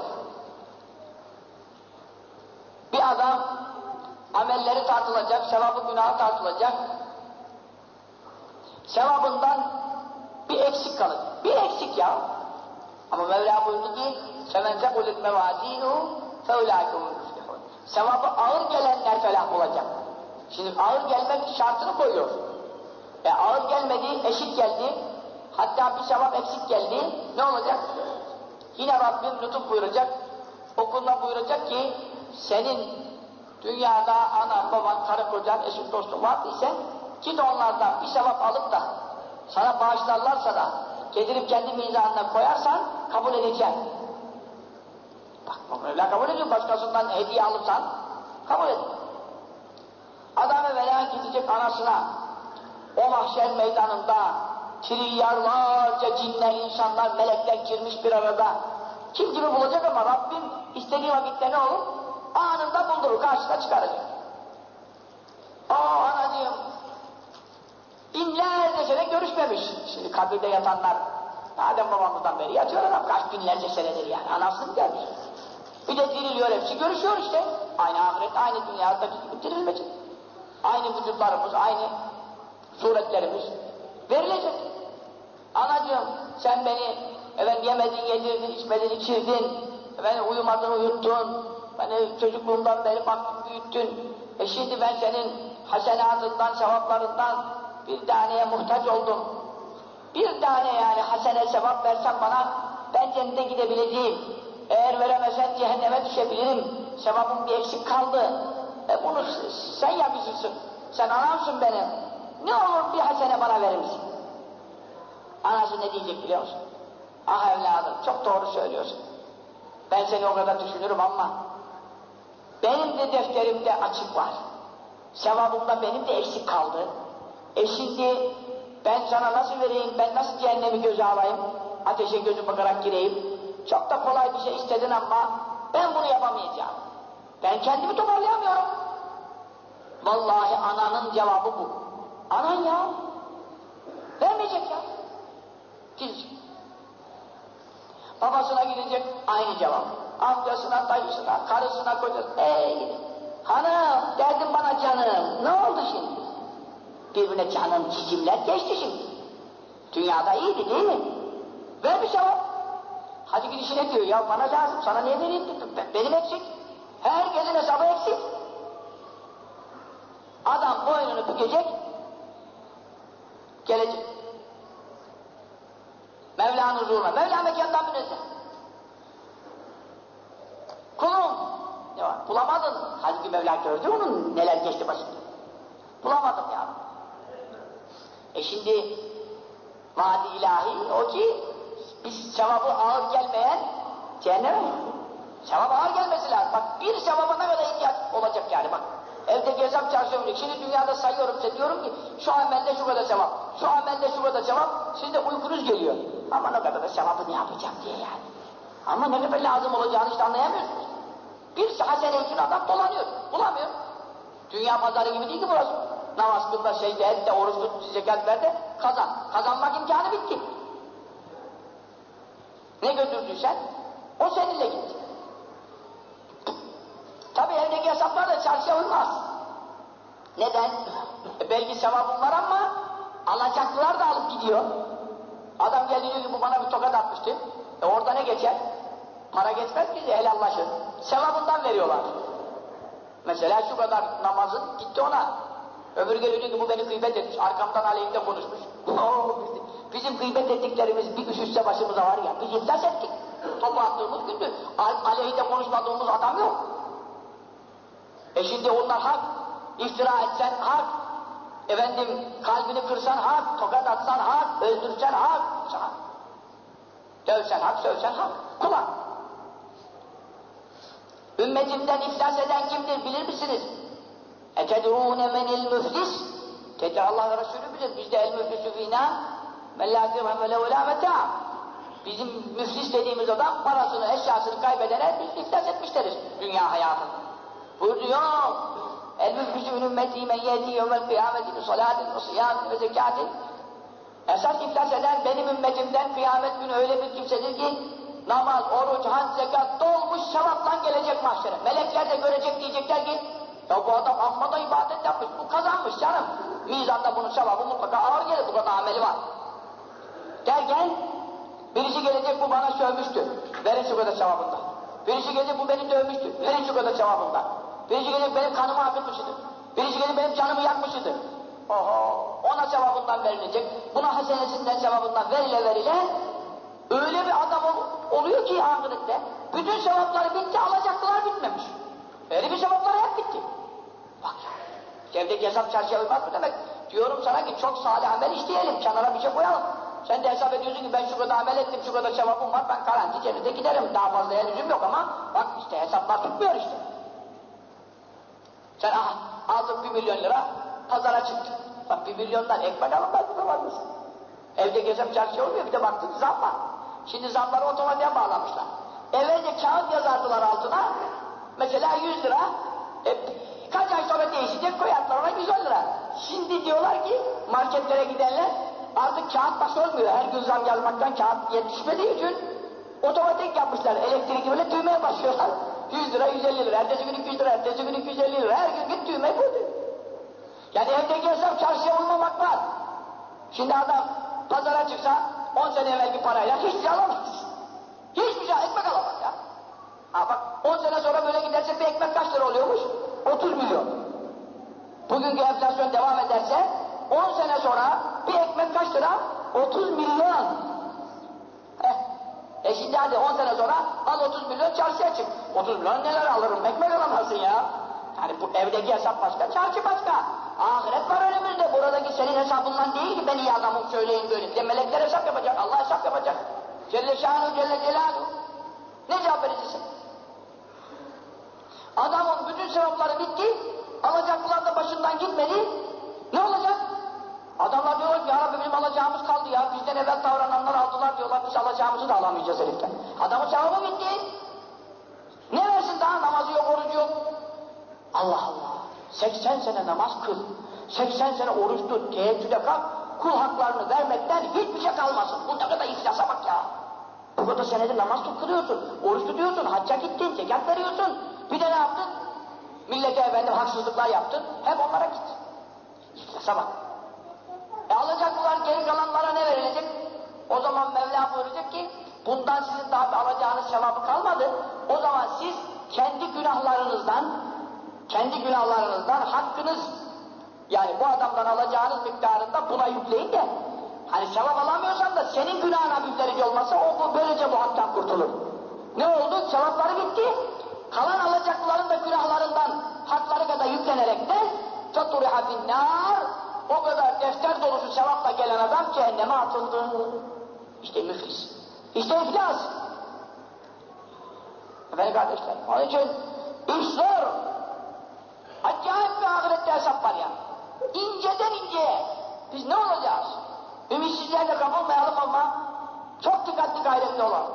Bir adam amelleri tartılacak, sevabı günahı tartılacak. Sevabından bir eksik kalır. Bir eksik ya. Ama Mevla buyurdu ki فَمَنْ تَقُلِتْ مَوَازِينُهُ فَاُولَٰئِكَ هُمُ الْمُفْلِحُونَ. Sevabı ağır gelenler felah olacak. Şimdi ağır gelmek şartını koyuyor. E ağır gelmedi, eşit geldi. Hatta bir sevap eksik geldi. Ne olacak? Yine Rabbim lütuf buyuracak. O kuluna buyuracak ki senin dünyada anan, baban, karı, kocan, eşin, dostun vardıysa git onlardan bir sevap alıp da sana bağışlarlarsa da getirip kendi mizanına koyarsan kabul edeceğim. Bak Mevla kabul ediyor. Başkasından hediye alırsan kabul et. Adam evvela gidecek anasına o mahşer meydanında trilyarlarca cinler, insanlar, melekler girmiş bir arada. Kim gibi bulacak ama Rabbim istediği vakitte ne olur? Anında buldurur, karşısına çıkaracak. Aa anacığım, binlerce sene görüşmemiş. Şimdi kabirde yatanlar, Adem babamızdan beri yatıyor adam, kaç binlerce senedir yani, anasını gelmiş. Bir de diriliyor, hepsi görüşüyor işte. Aynı ahiret, aynı dünyadaki gibi dirilmeyecek. Aynı vücutlarımız, aynı suretlerimiz verilecek. Anacığım, sen beni efendim, yemedin, yedirdin, içmedin, içirdin, efendim, uyumadın, uyuttun, beni çocukluğumdan beri baktın, büyüttün. E şimdi ben senin hasenatından, sevaplarından bir taneye muhtaç oldum. Bir tane yani hasene sevap versen bana, ben cennete gidebileceğim. Eğer veremezsen cehenneme düşebilirim. Sevabım bir eksik kaldı. E bunu sen yapıyorsun. Sen anamsın benim. Ne olur bir hasene bana verir misin? Anası ne diyecek biliyor musun? Ah evladım, çok doğru söylüyorsun. Ben seni o kadar düşünürüm ama benim de defterimde açık var. Sevabımda benim de eksik kaldı. E şimdi ben sana nasıl vereyim, ben nasıl cehennemi göze alayım, ateşe gözü bakarak gireyim. Çok da kolay bir şey istedin ama ben bunu yapamayacağım. Ben kendimi toparlayamıyorum. Vallahi ananın cevabı bu. Anan ya. Vermeyecek ya. Gidecek. Babasına gidecek aynı cevap. Amcasına, dayısına, karısına, kocasına. Ey gidin. Hanım, derdin bana canım. Ne oldu şimdi? Birbirine canım, cicimler geçti şimdi. Dünyada iyiydi değil mi? Ver bir cevap. Hadi gidişine diyor ya bana lazım, sana niye vereyim dedim. Benim eksik. Herkesin hesabı eksik. Adam boynunu bükecek, gelecek. Mevla'nın huzuruna. Mevla mekandan münezzeh. Kulum. Ne var? Bulamadın. Halbuki Mevla gördü onun neler geçti başında. Bulamadım ya. E şimdi vaadi ilahi o ki biz sevabı ağır gelmeyen cehenneme mi? Sevabı ağır gelmesi lazım. Bak bir sevaba ne kadar ihtiyaç olacak yani bak. Evde gezem çarşıyorum. Şimdi dünyada sayıyorum size diyorum ki şu amelde şu kadar sevap, şu amelde şu kadar sevap, sizde uykunuz geliyor. Ama ne kadar da sevabı ne yapacağım diye yani. Ama ne kadar lazım olacağını işte anlayamıyorsunuz. Bir hasene için adam dolanıyor, bulamıyor. Dünya pazarı gibi değil ki burası. Namaz kılda, secde et de, oruç tut, zekat ver de kazan. Kazanmak imkanı bitti. Ne götürdüysen o seninle gitti. Tabi evdeki hesaplar da çarşıya uymaz. Neden? E belki sevabım var ama alacaklılar da alıp gidiyor. Adam geldi diyor ki bu bana bir tokat atmıştı. E orada ne geçer? Para geçmez ki helallaşır. Sevabından veriyorlar. Mesela şu kadar namazın gitti ona. Öbür geliyor diyor ki bu beni gıybet etmiş. Arkamdan aleyhimde konuşmuş. Oo, bizim gıybet ettiklerimiz bir üşüşse başımıza var ya. Biz iflas ettik. Topu attığımız gündü. Aleyhinde konuşmadığımız adam yok. E şimdi onlar hak. İftira etsen hak. Efendim kalbini kırsan hak. Tokat atsan hak. Öldürsen hak. hak. Dövsen hak, sövsen hak. Kulak. Ümmetimden iflas eden kimdir bilir misiniz? اَتَدْرُونَ مَنِ الْمُفْلِسِ Dedi Allah ve Resulü bilir. Bizde el-müflisü fînâ men lâ dirhem ve levlâ metâ. Bizim müflis dediğimiz adam parasını, eşyasını kaybedene biz iflas etmişleriz dünya hayatında. Buyurdu yok. El-müflisü min ümmeti men yedî yevmel kıyameti bi salâtin ve siyâmin ve zekâtin. Esas iflas eden benim ümmetimden kıyamet günü öyle bir kimsedir ki namaz, oruç, hac, zekat dolmuş sevapla gelecek mahşere. Melekler de görecek, diyecekler ki ya bu adam amma da ibadet yapmış, bu kazanmış canım. Mizanda bunun sevabı mutlaka ağır gelir, bu kadar ameli var. Derken birisi gelecek, bu bana sövmüştü, verin şu kadar sevabından. Birisi gelecek, bu beni dövmüştü, verin şu kadar sevabından. Birisi gelecek, benim kanımı akıtmıştır. Birisi gelecek, benim canımı yakmıştır. Oho, ona sevabından verilecek, buna hasenesinden sevabından verile verile öyle bir adam ol, oluyor ki ahirette bütün sevapları bitti, alacaklılar bitmemiş. Öyle bir sevapları hep bitti. Bak ya, evdeki hesap çarşıya uymaz mı demek? Diyorum sana ki çok salih amel işleyelim, kenara bir şey koyalım. Sen de hesap ediyorsun ki ben şu kadar amel ettim, şu kadar sevabım var, ben garanti cennete giderim. Daha fazlaya lüzum yok ama bak işte hesaplar tutmuyor işte. Sen ah, aldın bir milyon lira, pazara çıktın. Bak bir milyondan ekmek alınmaz mı varmışsın? Evde gezip çarşıya olmuyor, bir de baktın zam var. Şimdi zamları otomatiğe bağlamışlar. Evvelce kağıt yazardılar altına, mesela yüz lira, e, kaç ay sonra değişecek koyarlar ona yüz on lira. Şimdi diyorlar ki marketlere gidenler artık kağıt başı olmuyor. Her gün zam yazmaktan kağıt yetişmediği için otomatik yapmışlar. Elektrikli böyle düğmeye basıyorlar. yüz lira, yüz elli lira, ertesi gün iki yüz lira, ertesi gün iki yüz elli lira. Her gün git düğmeyi koydu. Yani evdeki hesap çarşıya uymamak var. Şimdi adam pazara çıksa on sene evvelki parayla hiçbir şey alamaz. Hiçbir şey, ekmek alamaz ya. Ha bak on sene sonra böyle giderse bir ekmek kaç lira oluyormuş? otuz milyon. Bugünkü enflasyon devam ederse on sene sonra bir ekmek kaç lira? otuz milyon. Heh. E şimdi hadi on sene sonra al otuz milyon çarşıya çık. otuz milyon neler alırım? Ekmek alamazsın ya. Yani bu evdeki hesap başka, çarşı başka. Ahiret var önümüzde. Buradaki senin hesabından değil ki ben iyi adamım söyleyin böyle. Bir de melekler hesap yapacak, Allah hesap yapacak. Celle şânu celle celâlu. Ne cevap vereceksin? Adamın bütün sevapları bitti, alacaklılar da başından gitmedi. Ne olacak? Adamlar diyorlar ki ya Rabbi bizim alacağımız kaldı ya. Bizden evvel davrananlar aldılar diyorlar. Biz alacağımızı da alamayacağız heriften. Adamın sevabı bitti. Ne versin daha? Namazı yok, orucu yok. Allah Allah. seksen sene namaz kıl. seksen sene oruç tut. Teheccüde kalk. Kul haklarını vermekten hiçbir şey kalmasın. Bu ne kadar iflasa bak ya. Bu kadar senedir namaz tut kılıyorsun. Oruç tutuyorsun. Hacca gittin. Zekat veriyorsun. Bir de ne yaptın? Millete efendim haksızlıklar yaptın. Hep onlara git. İflasa bak. E alacaklılar geri kalanlara ne verilecek? O zaman Mevla buyuracak ki bundan sizin daha bir alacağınız sevabı kalmadı. O zaman siz kendi günahlarınızdan kendi günahlarınızdan hakkınız yani bu adamdan alacağınız miktarında buna yükleyin de hani sevap alamıyorsan da senin günahına müdderici olmasa o böylece bu haktan kurtulur. Ne oldu? Sevapları bitti. Kalan alacaklıların da günahlarından hakları kadar yüklenerek de فَطُرِحَ فِي النَّارِ o kadar defter dolusu sevapla gelen adam cehenneme atıldı. İşte müflis. İşte iflas. Efendim kardeşler, onun için iş zor. Acayip bir ahirette hesap var ya. İnceden inceye. Biz ne olacağız? Ümitsizlerle kapılmayalım ama çok dikkatli gayretli olalım.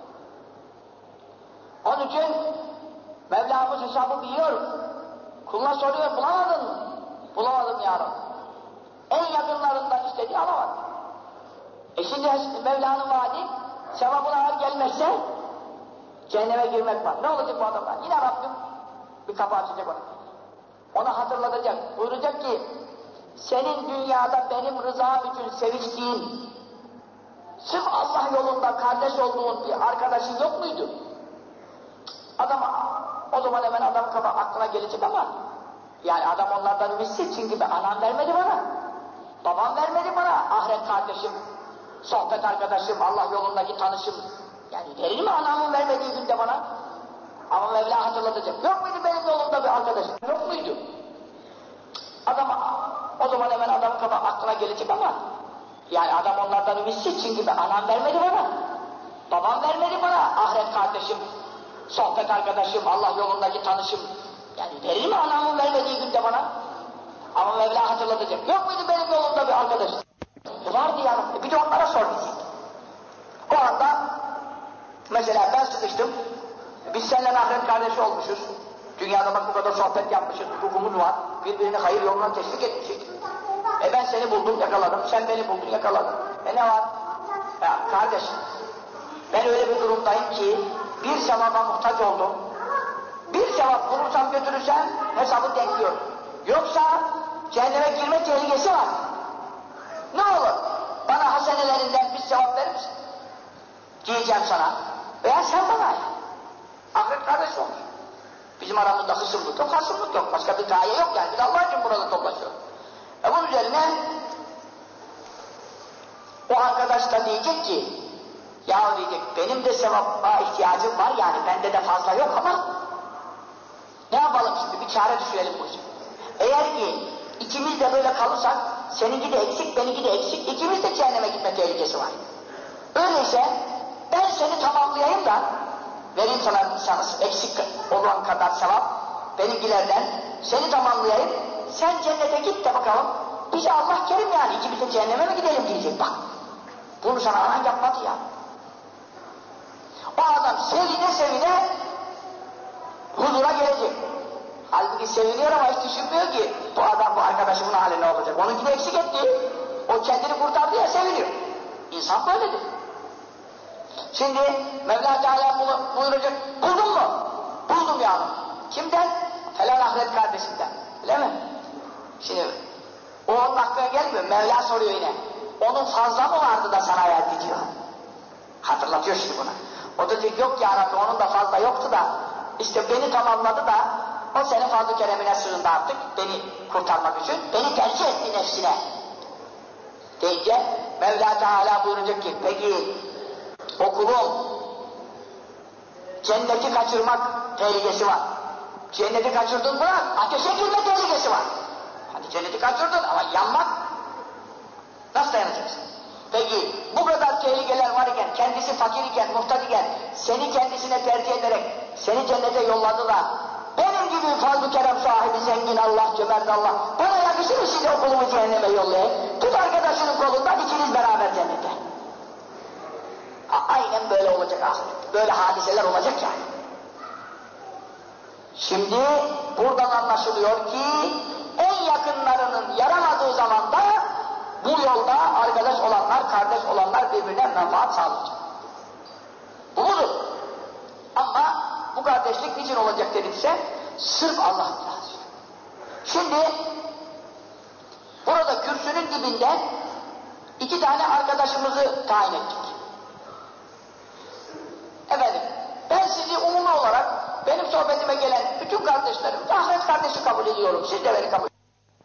Onun için Mevlamız hesabı biliyor. Kuluna soruyor, bulamadın mı? Bulamadım ya Rabbi. En yakınlarından istediği alamadı. E şimdi Mevla'nın vaadi sevabına ağır gelmezse cehenneme girmek var. Ne olacak bu adamlar? Yine Rabbim bir kapı açacak ona. Ona hatırlatacak. Buyuracak ki senin dünyada benim rızam için seviştiğin sırf Allah yolunda kardeş olduğun bir arkadaşın yok muydu? Adam o zaman hemen adam kafa aklına gelecek ama yani adam onlardan ümitsiz çünkü ben anam vermedi bana. Babam vermedi bana. Ahiret kardeşim, sohbet arkadaşım, Allah yolundaki tanışım. Yani verir mi anamın vermediği günde bana? Ama Mevla hatırlatacak. Yok muydu benim yolumda bir arkadaşım? Yok muydu? Adam o zaman hemen adamın kafa aklına gelecek ama yani adam onlardan ümitsiz çünkü ben anam vermedi bana. Babam vermedi bana. Ahiret kardeşim, sohbet arkadaşım, Allah yolundaki tanışım. Yani verir mi anamın vermediği günde bana? Ama Mevla hatırlatacak. Yok muydu benim yolumda bir arkadaş? E vardı ya. E bir de onlara sor diyecek. O anda mesela ben sıkıştım. Biz seninle ahiret kardeşi olmuşuz. Dünyada bak bu kadar sohbet yapmışız, hukukumuz var. Birbirini hayır yoluna teşvik etmişiz. E ben seni buldum, yakaladım. Sen beni buldun, yakaladın. E ne var? Ya kardeşim, ben öyle bir durumdayım ki bir sevaba muhtaç oldum. Bir sevap bulursam götürürsem hesabı denkliyorum. Yoksa cehenneme girme tehlikesi var. Ne olur? Bana hasenelerinden bir sevap verir misin? Diyeceğim sana. Veya sen bana ya. Ahiret kardeş olmuş. Bizim aramızda hısımlık yok, hasımlık yok. Başka bir gaye yok yani. Biz Allah için burada toplaşıyoruz. E bunun üzerine o arkadaş da diyecek ki ya diyecek benim de sevaba ihtiyacım var yani bende de fazla yok ama ne yapalım şimdi bir çare düşürelim bu işe. Eğer ki ikimiz de böyle kalırsak seninki de eksik benimki de eksik ikimiz de cehenneme gitme tehlikesi var. Öyleyse ben seni tamamlayayım da vereyim sana, sana eksik olan kadar sevap benimkilerden seni tamamlayayım sen cennete git de bakalım bize Allah kerim yani ikimiz de cehenneme mi gidelim diyecek bak. Bunu sana anan yapmadı ya. O adam sevine sevine huzura gelecek. Halbuki seviniyor ama hiç düşünmüyor ki bu adam bu arkadaşımın hali ne olacak. Onunkini eksik etti. O kendini kurtardı ya seviniyor. İnsan böyledir. Şimdi Mevla Teala buyuracak. Buldun mu? Buldum ya. Kimden? Falan ahiret kardeşimden. Öyle mi? Şimdi o onun aklına gelmiyor. Mevla soruyor yine. Onun fazla mı vardı da sana verdi diyor. Hatırlatıyor şimdi buna. O da diyor yok ya Rabbi onun da fazla yoktu da işte beni tamamladı da o senin fazla keremine sığındı artık beni kurtarmak için beni tercih etti nefsine deyince Mevla Teala buyuracak ki peki o kulum cenneti kaçırmak tehlikesi var. Cenneti kaçırdın bırak ateşe girme tehlikesi var. Hadi cenneti kaçırdın ama yanmak nasıl dayanacaksın? Peki bu kadar tehlikeler var iken, kendisi fakir iken, muhtaç iken, seni kendisine tercih ederek, seni cennete yolladı da, benim gibi fazl-ı kerem sahibi zengin Allah, cömert Allah, bana yakışır mı şimdi okulumu cehenneme yollayayım? Tut arkadaşının kolundan ikiniz beraber cennete. A aynen böyle olacak ahiret. Böyle hadiseler olacak yani. Şimdi buradan anlaşılıyor ki, en yakınlarının yaramadığı zamanda, bu yolda arkadaş olanlar, kardeş olanlar birbirine menfaat sağlayacak. Bu budur. Ama bu kardeşlik niçin olacak dedikse, sırf Allah razı. Şimdi, burada kürsünün dibinde iki tane arkadaşımızı tayin ettik. Efendim, ben sizi umumi olarak, benim sohbetime gelen bütün kardeşlerim, ahiret kardeşi kabul ediyorum, siz de beni kabul edin.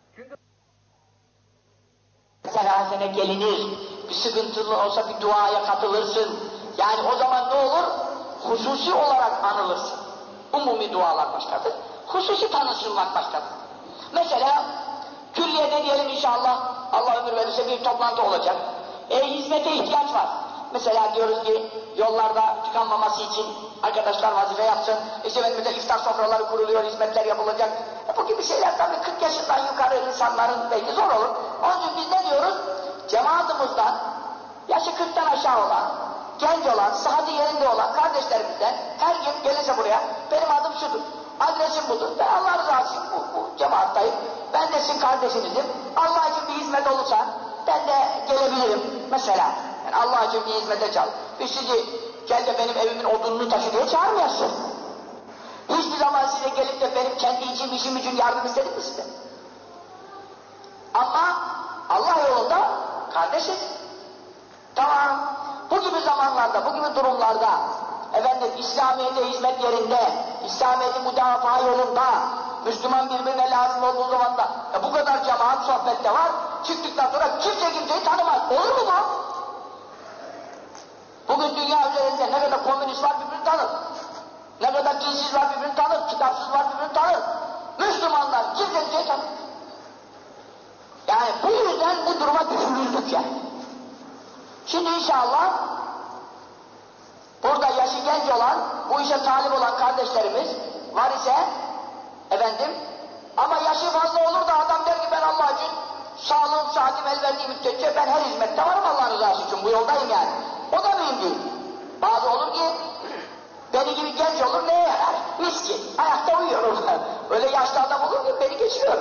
Cenazene gelinir, bir sıkıntılı olsa bir duaya katılırsın. Yani o zaman ne olur? Hususi olarak anılırsın. Umumi dualar başkadır. Hususi tanışılmak başkadır. Mesela külliyede diyelim inşallah Allah ömür verirse bir toplantı olacak. E hizmete ihtiyaç var. Mesela diyoruz ki yollarda tıkanmaması için arkadaşlar vazife yapsın. İşte mesela iftar sofraları kuruluyor, hizmetler yapılacak. E bu gibi şeyler tabii kırk yaşından yukarı insanların belki zor olur. Onun için biz ne diyoruz? Cemaatimizden, yaşı kırktan aşağı olan, genç olan, sıhhati yerinde olan kardeşlerimizden her gün gelirse buraya, benim adım şudur, adresim budur, ben Allah rızası için bu, bu cemaattayım, ben de sizin kardeşinizim, Allah için bir hizmet olursa ben de gelebilirim mesela. Yani Allah için bir hizmete çal. Biz sizi gel de benim evimin odununu taşı diye çağırmıyorsun. Hiçbir zaman size gelip de benim kendi için, işim için yardım istedik mi size? Ama Allah yolunda kardeşiz. Tamam. Bu gibi zamanlarda, bu gibi durumlarda efendim İslamiyet'e hizmet yerinde, İslamiyet'i müdafaa yolunda, Müslüman birbirine lazım olduğu zaman da e bu kadar cemaat sohbette var, çıktıktan sonra kimse kimseyi tanımaz. Olur mu bu? Bugün dünya üzerinde ne kadar komünist var birbirini tanır. Ne kadar dinsiz var birbirini tanır, kitapsız var birbirini tanır. Müslümanlar kimse kimseyi tanır. Yani bu yüzden bu duruma düşürüldük yani. Şimdi inşallah burada yaşı genç olan, bu işe talip olan kardeşlerimiz var ise Efendim, ama yaşı fazla olur da adam der ki ben Allah için sağlığım, saatim el verdiği müddetçe ben her hizmette varım Allah rızası için, bu yoldayım yani. O da mühim değil. Bazı olur ki beni gibi genç olur, neye yarar? Miskin, ayakta uyuyor. Öyle yaşlı adam olur ki beni geçiyor.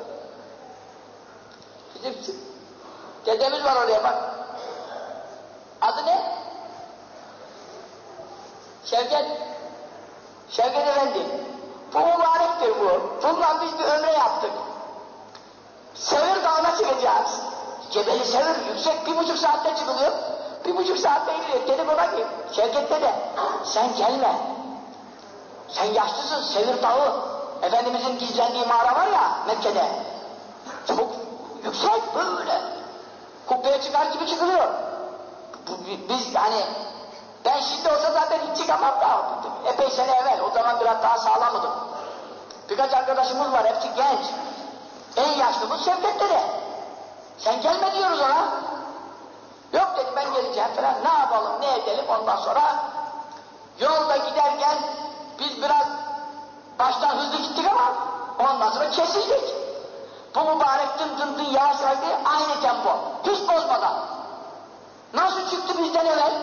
Bizim dedemiz var oraya bak. Adı ne? Şevket. Şevket Efendi. Bu mübarektir bu. Bununla biz bir ömre yaptık. Sevir Dağı'na çıkacağız. Cebeli Sevir yüksek, bir buçuk saatte çıkılıyor. Bir buçuk saatte iniyor. Dedim ona ki, Şevket dede, sen gelme. Sen yaşlısın, Sevir Dağı. Efendimizin gizlendiği mağara var ya Mekke'de. Çok yüksek böyle. Kubbeye çıkar gibi çıkılıyor. Biz hani, ben şimdi olsa zaten hiç çıkamam da. Epey sene evvel, o zaman biraz daha sağlamdım. Birkaç arkadaşımız var, hepsi genç. En yaşlımız Şevket dede. Sen gelme diyoruz ona. Yok dedi, ben geleceğim falan. Ne yapalım, ne edelim ondan sonra yolda giderken biz biraz baştan hızlı gittik ama ondan sonra kesildik. Bu mübarek dın dın dın yavaş yavaş aynı tempo. Hiç bozmadan. Nasıl çıktı bizden evvel?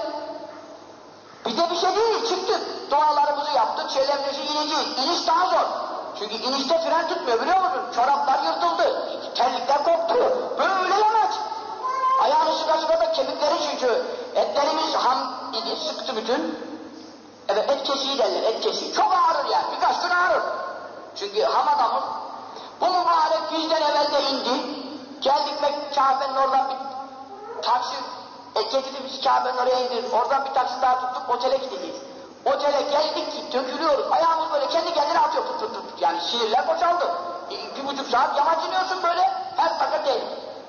Bir de bir şey değil, çıktık. Dualarımızı yaptık, şeylerimizi ineceğiz. İniş daha zor. Çünkü inişte fren tutmuyor biliyor musun? Çoraplar yırtıldı, terlikler koptu. Böyle yamaç. Ayağını sıka sıka da kemikleri çünkü. Etlerimiz ham idi, sıktı bütün. Evet, et kesiği derler, et kesiği. Çok ağrır yani, birkaç gün ağrır. Çünkü ham adamız. Bu mübarek bizden evvel de indi. Geldik Kabe'nin oradan bir taksi, e, getirdi bizi Kabe'nin oraya indirdik. Oradan bir taksi daha tuttuk, otele gideceğiz. Otele geldik ki dökülüyoruz. Ayağımız böyle kendi kendine atıyor tut tut tut. Yani sinirler boşaldı. Bir, bir buçuk saat yamaç iniyorsun böyle, her takır değil.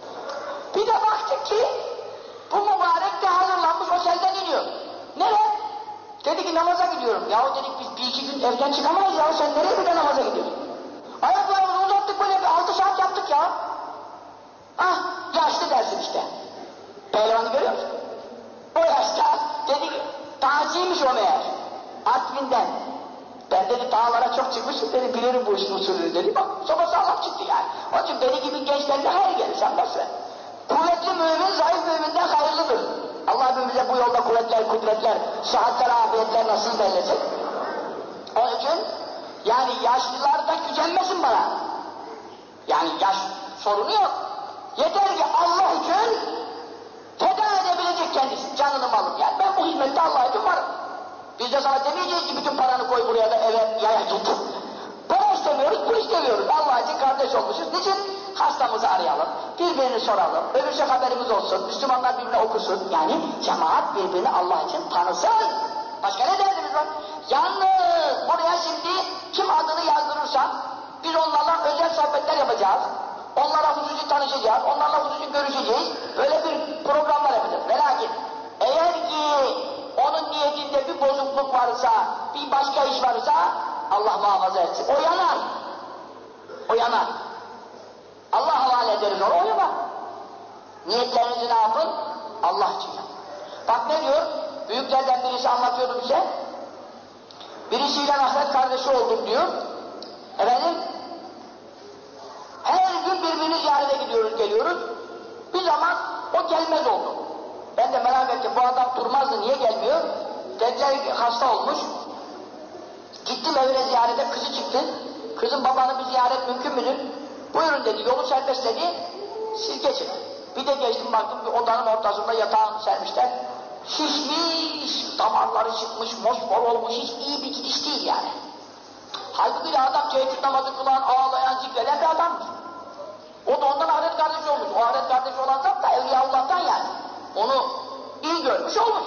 Bir de baktık ki bu mübarek de hazırlanmış otelden iniyor. Nereye? Dedi ki namaza gidiyorum. Yahu dedik biz bir iki gün evden çıkamayız ya, sen nereye bir de namaza gidiyorsun? Ayaklarımızı uzattık böyle bir altı saat yaptık ya. Ah, yaşlı dersin işte. Pehlivanı görüyor musun? O yaşta dedi ki taciymiş o meğer. Artvin'den. Ben dedi dağlara çok çıkmışım dedi, bilirim bu işin usulünü dedi. Bak soba sağlam çıktı yani. Onun için beni gibi gençlerle hayır gelir, sen nasıl? Kuvvetli mümin zayıf müminden hayırlıdır. Allah bize bu yolda kuvvetler, kudretler, sıhhatler, afiyetler nasip eylesin. Onun için yani yaşlılar da gücenmesin bana. Yani yaş sorunu yok. Yeter ki Allah için feda edebilecek kendisi, canını malım. Yani ben bu hizmette Allah için varım. Biz de sana demeyeceğiz ki bütün paranı koy buraya da eve yaya git. Para istemiyoruz, bu istemiyoruz. Allah için kardeş olmuşuz. Niçin? Hastamızı arayalım, birbirini soralım, ölürse haberimiz olsun, Müslümanlar birbirine okusun. Yani cemaat birbirini Allah için tanısın. Başka ne derdimiz var? Yalnız buraya şimdi kim adını yazdırırsa biz onlarla özel sohbetler yapacağız. Onlarla hususi tanışacağız, onlarla hususi görüşeceğiz. Böyle bir programlar yapacağız. Ve lakin eğer ki onun niyetinde bir bozukluk varsa, bir başka iş varsa Allah muhafaza etsin. O yanar. O yanar. Allah havale ederiz onu, o yanar. Niyetlerinizi ne yapın? Allah için yapın. Bak ne diyor? Büyüklerden birisi anlatıyordu bize. Birisiyle Ahmet kardeşi olduk diyor. Efendim? Her gün birbirini ziyarete gidiyoruz, geliyoruz. Bir zaman o gelmez oldu. Ben de merak ettim, bu adam durmazdı, niye gelmiyor? Dediler ki hasta olmuş. Gittim evine ziyarete, kızı çıktı. Kızım babanı bir ziyaret mümkün müdür? Buyurun dedi, yolu serbest dedi. Siz geçin. Bir de geçtim baktım, bir odanın ortasında yatağını sermişler. Şişmiş, damarları çıkmış, mosmor olmuş, hiç iyi bir gidiş değil yani. Halbuki bir adam teheccüd namazı kılan, ağlayan, zikreden bir adammış. O da ondan ahiret kardeşi olmuş. O ahiret kardeşi olan zat da Evliyaullah'tan yani. Onu iyi görmüş olmuş.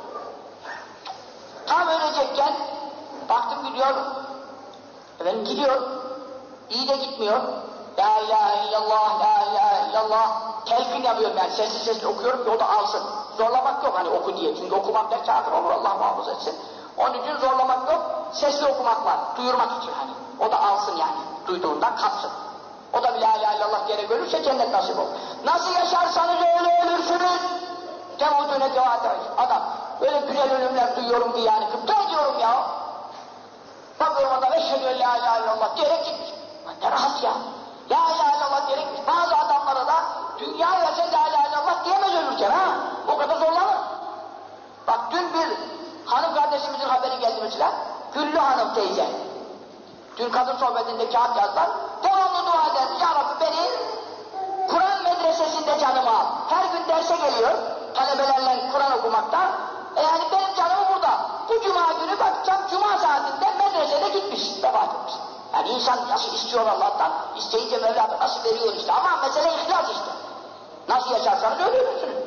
Tam ölecekken baktım gidiyor. Efendim gidiyor. İyi de gitmiyor. La ilahe illallah, la ilahe illallah. Telkin yapıyorum yani, sessiz sessiz okuyorum ki o da alsın. Zorlamak yok hani oku diye. Çünkü okumak da kafir olur, Allah muhafaza etsin. Onun için zorlamak yok, sesli okumak var. Duyurmak için hani. O da alsın yani. Duyduğundan kapsın. O da bir la ilahe illallah gerek ölürse cennet nasip olur. Nasıl yaşarsanız öyle ölürsünüz. Temudüne devat edin. Adam böyle güzel ölümler duyuyorum ki yani gıpta ediyorum ya. Bakıyorum adam eşhedü en la ilahe illallah diyerek gitmiş. Ne rahat ya. La ilahe illallah diyerek gitmiş. Bazı adamlara da dünya verse la ilahe illallah diyemez ölürken ha. O kadar zorlanır. Bak dün bir hanım kardeşimizin haberi geldi mesela. Güllü Hanım teyze. Dün kadın sohbetinde kağıt yazdılar. Devamlı dua ederdi. Ya Rabbi beni Kur'an medresesinde canımı al. Her gün derse geliyor. Talebelerle Kur'an okumakta. E yani benim canımı burada. Bu cuma günü bakacağım cuma saatinde medresede gitmiş. Vefat etmiş. Yani insan nasıl istiyor Allah'tan, isteyince Mevla nasıl veriyor işte. Ama mesele ihlas işte. Nasıl yaşarsanız öyle ölürsünüz.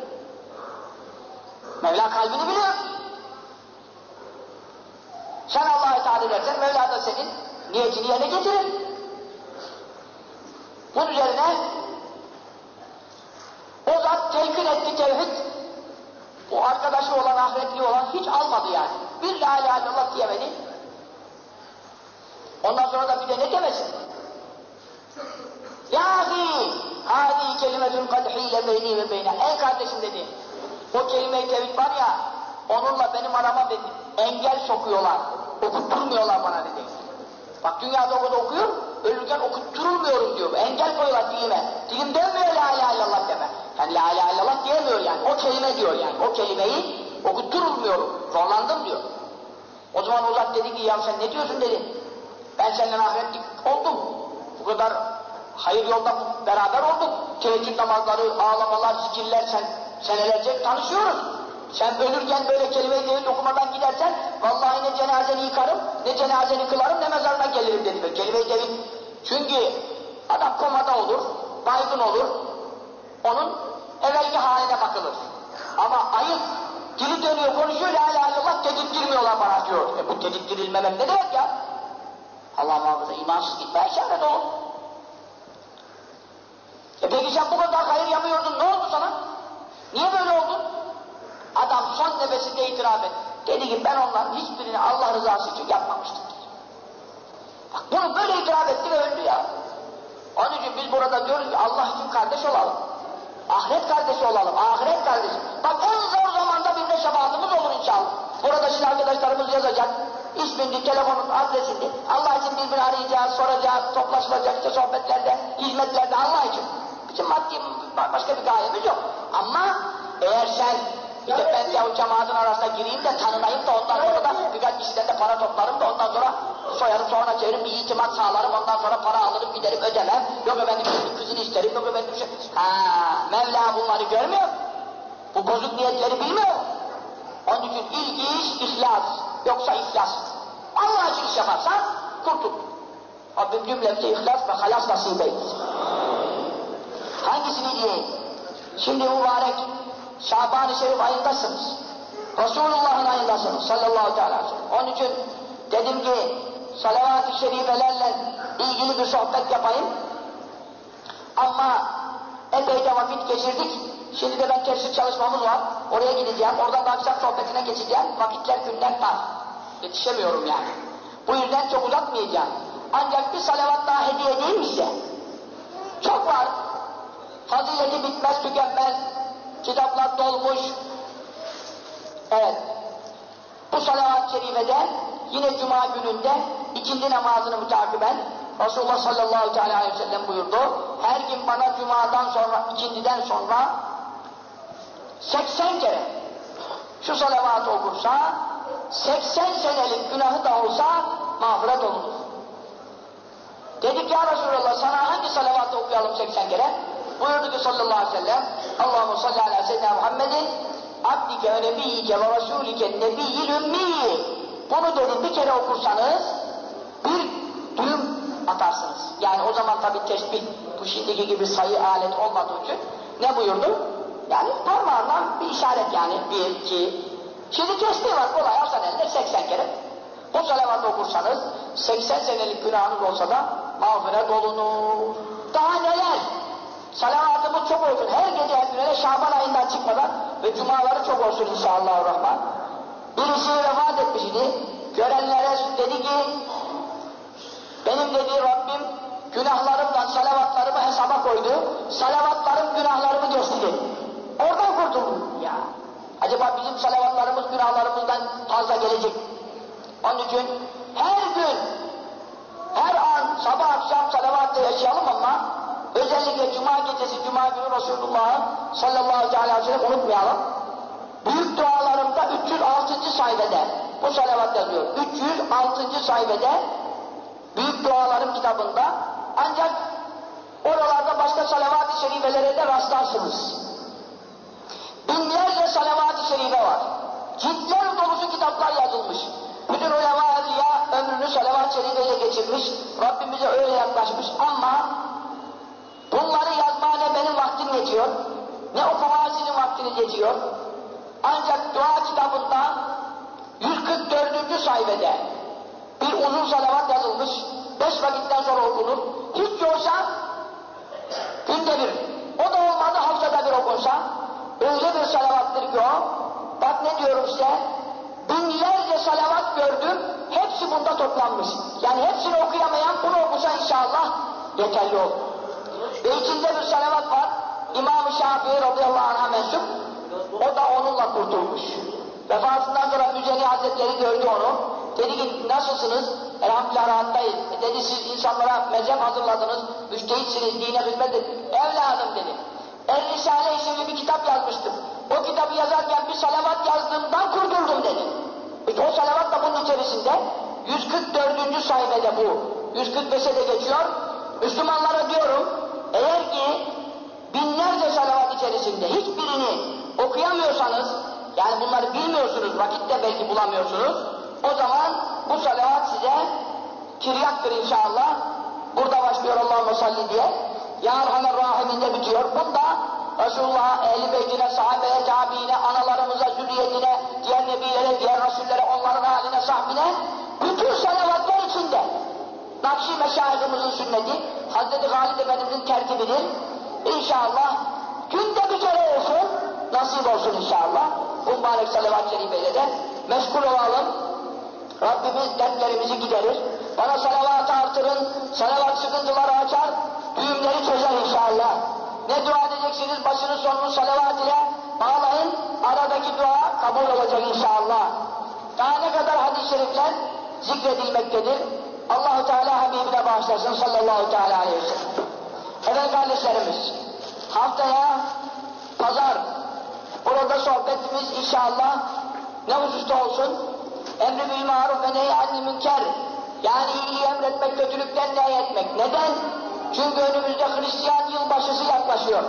Mevla kalbini biliyor. Sen Allah'a itaat edersen Mevla da senin niyetini yerine getirir. Bunun üzerine o zat telkin etti tevhid. O arkadaşı olan, ahiretli olan hiç almadı yani. Bir la ilahe illallah diyemedi. Ondan sonra da bir de ne demesin? Yahi hâdî kelimetun kadhîle beyni ve beyne. Ey kardeşim dedi. O kelime-i tevhid var ya, onunla benim arama dedi. Engel sokuyorlar. Okutturmuyorlar bana dedi. Bak dünyada o kadar okuyor, ölürken okutturulmuyorum diyor. Engel koyuyorlar dilime. Dilim dönmüyor la ilahe illallah deme. Yani la ilahe illallah diyemiyor yani. O kelime diyor yani. O kelimeyi okutturulmuyorum. Zorlandım diyor. O zaman o zat dedi ki ya sen ne diyorsun dedi. Ben seninle ahiretlik oldum. Bu kadar hayır yolda beraber olduk. Teheccüd namazları, ağlamalar, zikirler sen, senelerce tanışıyoruz. Sen ölürken böyle kelime-i tevhid okumadan gidersen vallahi ne cenazeni yıkarım, ne cenazeni kılarım, ne mezarına gelirim dedi. Kelime-i tevhid. Çünkü adam komada olur, baygın olur. Onun evvelki haline bakılır. Ama ayıp, dili dönüyor, konuşuyor, la ilahe illallah tedirttirmiyorlar bana diyor. E bu tedirttirilmemek ne demek ya? Allah muhafaza imansız gitmeye işaret olur. E peki sen bu kadar hayır yapıyordun, ne oldu sana? Niye böyle oldun? Adam son nefesinde itiraf etti. Dedi ki ben onların hiçbirini Allah rızası için yapmamıştım dedi. Bak bunu böyle itiraf etti ve öldü ya. Onun için biz burada diyoruz ki Allah için kardeş olalım. Ahiret kardeşi olalım, ahiret kardeşi. Bak en zor zamanda bir de şefaatimiz olur inşallah. Burada şimdi arkadaşlarımız yazacak. İsmini, telefonun, adresini. Allah için birbirini arayacağız, soracağız, toplaşılacak işte sohbetlerde, hizmetlerde Allah için. Bizim maddi başka bir gayemiz yok. Ama eğer sen bir de ben yahut cemaatin arasına gireyim de tanınayım da ondan sonra da birkaç kişiden de para toplarım da ondan sonra soyarım sonra çeviririm bir itimat sağlarım ondan sonra para alırım giderim ödemem. Yok efendim kızını, kızını isterim yok efendim şey. Haa Mevla bunları görmüyor. Bu bozuk niyetleri bilmiyor. Onun için ilk iş ihlas. Yoksa iflas. Allah için iş yaparsan kurtul. Rabbim cümlemize ihlas ve halas nasip eylesin. Hangisini diyeyim? Şimdi mübarek Şaban-ı Şerif ayındasınız. Resulullah'ın ayındasınız sallallahu aleyhi ve sellem. Onun için dedim ki salavat-ı şerifelerle ilgili bir sohbet yapayım. Ama epey de vakit geçirdik. Şimdi de ben tefsir çalışmamız var. Oraya gideceğim. Oradan da akşam sohbetine geçeceğim. Vakitler günler var. Yetişemiyorum yani. Bu yüzden çok uzatmayacağım. Ancak bir salavat daha hediye edeyim size. Çok var. Fazileti bitmez tükenmez. Kitaplar dolmuş. Evet. Bu salavat-ı şerifede yine cuma gününde ikindi namazını mütakiben Resulullah sallallahu aleyhi ve sellem buyurdu. Her gün bana cumadan sonra, ikindiden sonra seksen kere şu salavatı okursa seksen senelik günahı da olsa mağfiret olunur. Dedik ya Resulallah sana hangi salavatı okuyalım seksen kere? Buyurdu ki sallallahu aleyhi ve sellem Allahümme salli ala seyyidina Muhammedin abdike ve nebiyyike ve rasulike nebiyyil ümmi. Bunu dedim bir kere okursanız bir düğüm atarsınız. Yani o zaman tabi tesbih bu şimdiki gibi sayı alet olmadığı için ne buyurdu? Yani parmağından bir işaret yani bir, iki. Şimdi tesbih var kolay alsan eline seksen kere. Bu salavatı okursanız seksen senelik günahınız olsa da mağfiret olunur. Daha neler? Salavatımız çok olsun. Her gece her güne Şaban ayından çıkmadan ve cumaları çok olsun inşallahurrahman. Birisi vefat etmişti. Görenlere dedi ki benim dediği Rabbim günahlarımdan salavatlarımı hesaba koydu. Salavatlarım günahlarımı geçti dedi. Oradan kurtuldum ya. Acaba bizim salavatlarımız günahlarımızdan fazla gelecek. Onun için her gün sallallahu aleyhi ve sellem unutmayalım. Büyük dualarımda üç yüz altıncı sayfede bu salavat yazıyor. üç yüz altıncı sayfede Büyük Dualarım kitabında, ancak oralarda başka salavat-ı şerifelere de rastlarsınız. Binlerce salavat-ı şerife var. Ciltler dolusu kitaplar yazılmış. Bütün ulema evliya ömrünü salavat-ı şerifeyle geçirmiş. Rabbimize öyle yaklaşmış ama bunları yazmaya ne benim vaktim yetiyor, ne okumaya sizin vaktiniz yetiyor. Ancak dua kitabında yüz kırk dördüncü sayfede bir uzun salavat yazılmış. Beş vakitten sonra okunur. Hiç yoksa günde bir. O da olmadı haftada bir okunsa. Öyle bir salavattır ki o. Bak ne diyorum size. Binlerce salavat gördüm. Hepsi bunda toplanmış. Yani hepsini okuyamayan bunu okusa inşallah yeterli olur. Ve içinde bir salavat var. İmam-ı Şafii radıyallahu anh'a mensup. O da onunla kurtulmuş. Vefatından sonra Müceni Hazretleri gördü onu. Dedi ki nasılsınız? Elhamdülillah rahattayız. E dedi siz insanlara mezhep hazırladınız. Müştehitsiniz, dine hizmet edin. Evladım dedi. El Risale isimli bir kitap yazmıştım. O kitabı yazarken bir salavat yazdığımdan kurtuldum dedi. İşte o salavat da bunun içerisinde. yüz kırk dördüncü sayfede bu. yüz kırk beşe de geçiyor. Müslümanlara diyorum, eğer ki binlerce salavat içerisinde hiçbirini okuyamıyorsanız, yani bunları bilmiyorsunuz, vakitte belki bulamıyorsunuz, o zaman bu salavat size kiryaktır inşallah. Burada başlıyor Allahümme salli diye. Ya Erhamer Rahim'inde bitiyor. Bunda Resulullah'a, ehl-i beytine, sahabeye, tabiine, analarımıza, zürriyetine, diğer nebilere, diğer rasullere, onların haline, sahbine, bütün salavatlar içinde. Nakşi meşayihimizin sünneti, Hazreti Halid Efendimizin tertibidir. İnşallah günde bir kere olsun, nasip olsun inşallah. Bu mübarek salavat-ı şerifeyle de meşgul olalım. Rabbimiz dertlerimizi giderir. Bana salavat artırın, salavat sıkıntıları açar, düğümleri çözer inşallah. Ne dua edeceksiniz, başını sonunu salavat ile bağlayın, aradaki dua kabul olacak inşallah. Daha ne kadar hadis-i şerifler zikredilmektedir. Allah-u Teala Habibine bağışlasın sallallahu teala aleyhi ve sellem. Evet kardeşlerimiz, haftaya pazar, burada sohbetimiz inşallah ne hususta olsun? Emri bil maruf ve nehy-i münker. Yani iyiliği emretmek, kötülükten nehy etmek. Neden? Çünkü önümüzde Hristiyan yılbaşısı yaklaşıyor.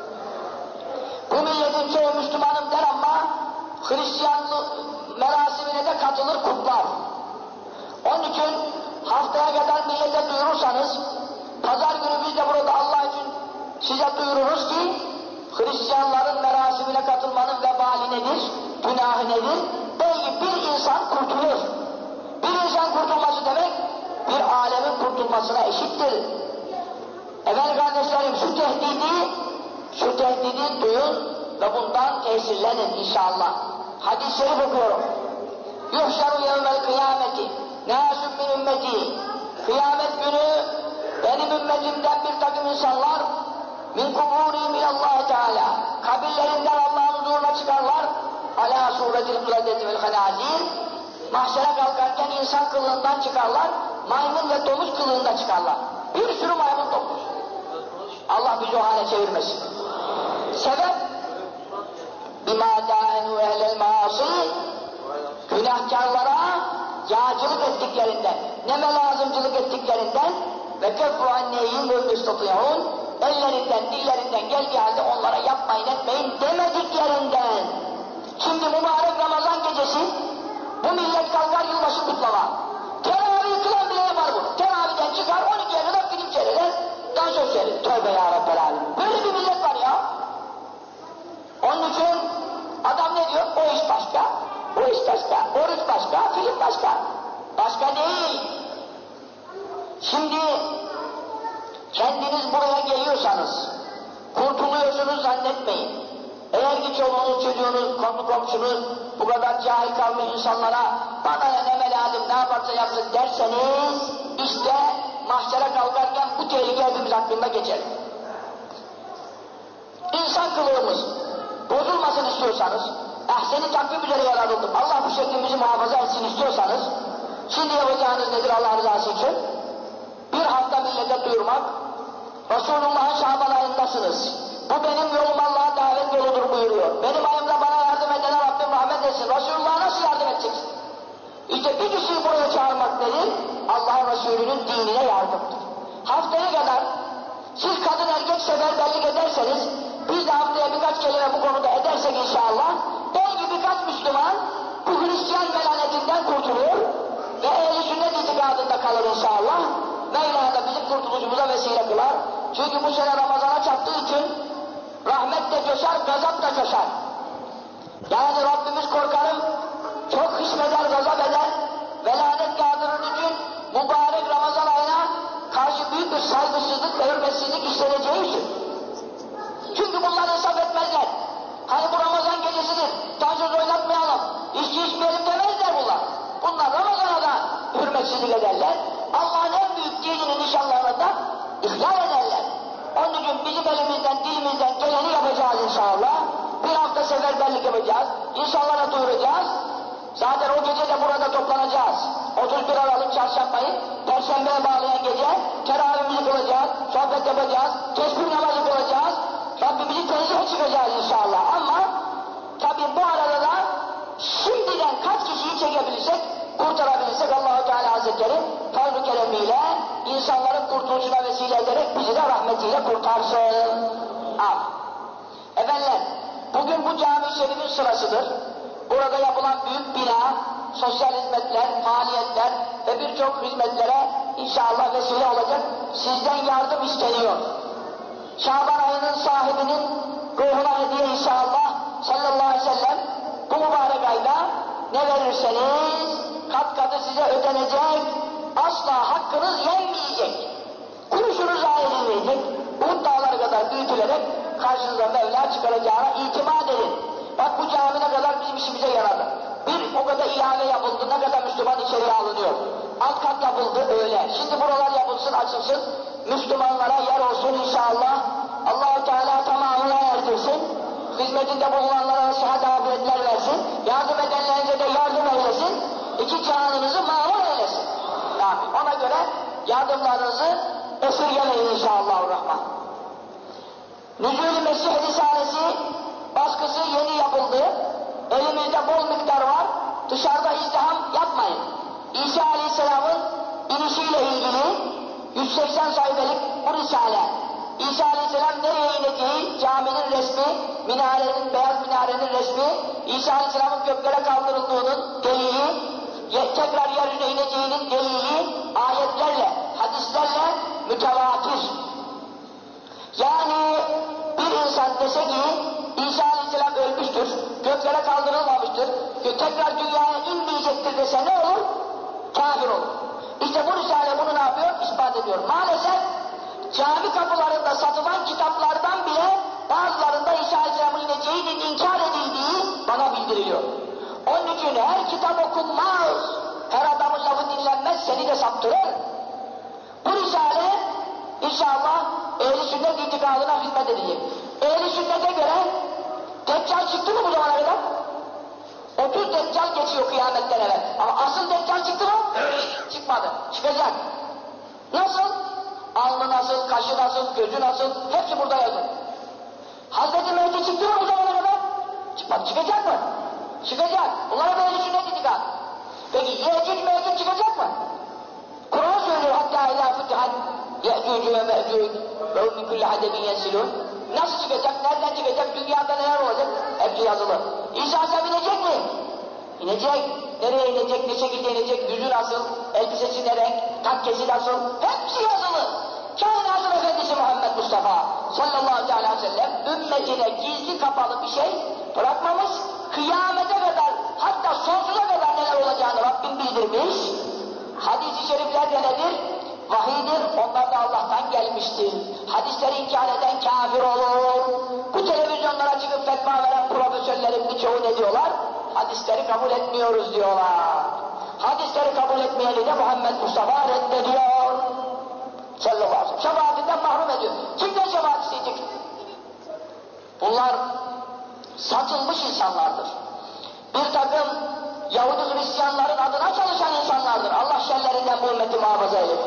Bu milletin çoğu Müslümanım der ama Hristiyan merasimine de katılır, kutlar. Onun için haftaya kadar millete duyurursanız, pazar günü biz de burada Allah için size duyururuz ki Hristiyanların merasimine katılmanın vebali nedir, günahı nedir? Belki bir insan kurtulur. Bir insan kurtulması demek, bir alemin kurtulmasına eşittir. Efendim kardeşlerim, şu tehdidi, şu tehdidi duyun ve bundan tesirlenin inşallah. Hadis-i şerif okuyorum. Yuhşaru yevmel kıyameti, nâsub min ümmeti. Kıyamet günü benim ümmetimden bir takım insanlar min kuburi minallâhi teâlâ, kabirlerinden Allah'ın huzuruna çıkarlar. Alâ suretil kıladeti vel halâzîn. Mahşere kalkarken insan kılığından çıkarlar, maymun ve domuz kılığında çıkarlar. Bir sürü maymun domuz. Allah bizi o hale çevirmesin. Sebep? بِمَا دَاهَنُوا اَهْلَ الْمَعَاصِي. Günahkarlara yağcılık ettiklerinden, neme lazımcılık ettiklerinden ve كَفْرُ عَنَّيْهِمْ وَالْمُسْتَطِعُونَ ellerinden, dillerinden geldiği halde onlara yapmayın etmeyin demediklerinden. Şimdi mübarek Ramazan gecesi bu millet kalkar yılbaşı kutlama. Teravih kılan bile yapar bunu. Teravihden çıkar on ikiye kadar film seyreder, dansöz seyreder. Tövbe ya Rabbel Alemin. Böyle bir millet var ya. Onun için adam ne diyor? O iş başka, o iş başka, oruç başka, film başka. Başka değil. Şimdi kendiniz buraya geliyorsanız, kurtuluyorsunuz zannetmeyin. Eğer ki çoluğunuz, çocuğunuz, komşu komşunuz, bu kadar cahil kalmış insanlara bana neme lazım, ne yaparsa yapsın derseniz, işte mahşere kalkarken bu tehlike hepimiz hakkında geçer. İnsan kılığımız bozulmasın istiyorsanız, ehseni takvim üzere yaratıldık, Allah bu şeklimizi muhafaza etsin istiyorsanız, şimdi yapacağınız nedir Allah rızası için? Bir hafta millete duyurmak, Resulullah'ın Şaban ayındasınız. Bu benim yolum Allah'a davet buyuruyor. Benim ayımda bana yardım edene Rabbim rahmet etsin. Resulullah'a nasıl yardım edeceksin? İşte bir kişiyi buraya çağırmak nedir? Allah'ın Resulü'nün dinine yardımdır. Haftaya kadar siz kadın erkek seferberlik ederseniz, biz de haftaya birkaç kelime bu konuda edersek inşallah, belki birkaç Müslüman bu Hristiyan melanetinden kurtulur ve ehl-i sünnet itikadında kalır inşallah. Mevla da bizim kurtuluşumuza vesile kılar. Çünkü bu sene Ramazan'a çattığı için rahmet de coşar, gazap da coşar. Yani Rabbimiz korkarım çok hışmeder, gazap eder ve lanet yağdırır için mübarek Ramazan ayına karşı büyük bir saygısızlık ve hürmetsizlik işleneceği için. Çünkü bunlar hesap etmezler. Hani bu Ramazan gecesidir, tansöz oynatmayalım, içki içmeyelim demezler bunlar. Bunlar Ramazan'a da hürmetsizlik ederler. Allah'ın en büyük dininin nişanlarını da ihlal ederler. Onun için bizim elimizden, dilimizden geleni yapacağız inşallah. Bir hafta seferberlik yapacağız, insanlara duyuracağız. Zaten o gece de burada toplanacağız. otuz bir Aralık çarşambayı, Perşembe'ye bağlayan gece teravihimizi kılacağız, sohbet yapacağız, tesbih namazı kılacağız. Rabbimizi tenzihe çıkacağız inşallah. Ama tabi bu arada da şimdiden kaç kişiyi çekebilirsek, kurtarabilirsek Allah-u Teala Hazretleri fazl-ı keremiyle insanların kurtuluşuna vesile ederek bizi de rahmetiyle kurtarsın. Al. Efendiler, bugün bu cami-i şerifin sırasıdır. Burada yapılan büyük bina, sosyal hizmetler, faaliyetler ve birçok hizmetlere inşallah vesile olacak. Sizden yardım isteniyor. Şaban ayının sahibinin ruhuna hediye inşallah sallallahu aleyhi ve sellem bu mübarek ayda ne verirseniz kat katı size ödenecek, asla hakkınız yenmeyecek. Kuruşunuz zayi edilmeyecek. Uhud dağları kadar büyütülerek karşınıza Mevla çıkaracağına itimat edin. Bak bu cami ne kadar bizim işimize yaradı. Bir o kadar ilave yapıldı, ne kadar Müslüman içeriye alınıyor. Alt kat yapıldı öyle. Şimdi buralar yapılsın, açılsın. Müslümanlara yer olsun inşallah. Allah-u Teala tamamına erdirsin. Hizmetinde bulunanlara sıhhat afiyetler versin. Yardım edenlerinize de yardım eylesin. İki canınızı mamur eylesin. Yani ona göre yardımlarınızı esirgemeyin inşallahurrahman. Nüzul-i Mesih Risalesi baskısı yeni yapıldı. Elimizde bol miktar var. Dışarıda izdiham yapmayın. İsa Aleyhisselam'ın inişiyle ilgili yüz seksen sayfalık bu risale. İsa Aleyhisselam nereye ineceği, caminin resmi, minarenin, beyaz minarenin resmi, İsa Aleyhisselam'ın göklere kaldırıldığının delili, tekrar yeryüzüne ineceğinin delili, ayetlerle, hadislerle mütevatir. Yani bir insan dese ki İsa Aleyhisselam ölmüştür, göklere kaldırılmamıştır, tekrar dünyaya inmeyecektir dese ne olur? Kafir olur. İşte bu risale bunu ne yapıyor? İspat ediyor. Maalesef cami kapılarında satılan kitaplardan bile bazılarında İsa Aleyhisselam'ın ineceğinin inkar edildiği bana bildiriliyor. Onun için her kitap okunmaz, her adamın lafı dinlenmez, seni de saptırır. Bu risale inşallah ehl-i sünnet itikadına hizmet edecek. Ehl-i sünnete göre Deccal çıktı mı bu zamana kadar? otuz Deccal geçiyor kıyametten evvel. Ama asıl Deccal çıktı mı? Çıkmadı. Çıkacak. Nasıl? Alnı nasıl, kaşı nasıl, gözü nasıl? Hepsi burada yazıyor. Hazreti Mehdi çıktı mı bu zamana kadar? Çıkmadı. Çıkacak mı? Çıkacak. Bunlara böyle sünnet itikad. Peki Yecüc Mecüc çıkacak mı? Kur'an söylüyor hatta ilâ fıtıhat Yecüc ve Mecüc ve min kulli hadebin yesilûn. Nasıl çıkacak? Nereden çıkacak? Dünyada neler olacak? Hepsi yazılı. İsa Aleyhisselam inecek mi? İnecek. Nereye inecek? Ne şekilde inecek? Yüzü nasıl? Elbisesi ne renk? Takkesi nasıl? Hepsi yazılı. Kainatın Efendisi Muhammed Mustafa sallallahu aleyhi ve sellem ümmetine gizli kapalı bir şey bırakmamış. Kıyamete kadar, hatta sonsuza kadar neler olacağını Rabbim bildirmiş. Hadis-i şeriflerde nedir? Vahidir, onlar da Allah'tan gelmiştir. Hadisleri inkar eden kafir olur. Bu televizyonlara çıkıp fetva veren profesörlerin birçoğu ne diyorlar? Hadisleri kabul etmiyoruz diyorlar. Hadisleri kabul etmeyeni de Muhammed Mustafa reddediyor. Sallallahu aleyhi ve sellem. Şefaatinden mahrum ediyor. Kimden şefaat isteyecek? Bunlar satılmış insanlardır. Bir takım Yahudi Hristiyanların adına çalışan insanlardır. Allah şerlerinden bu ümmeti muhafaza eylesin.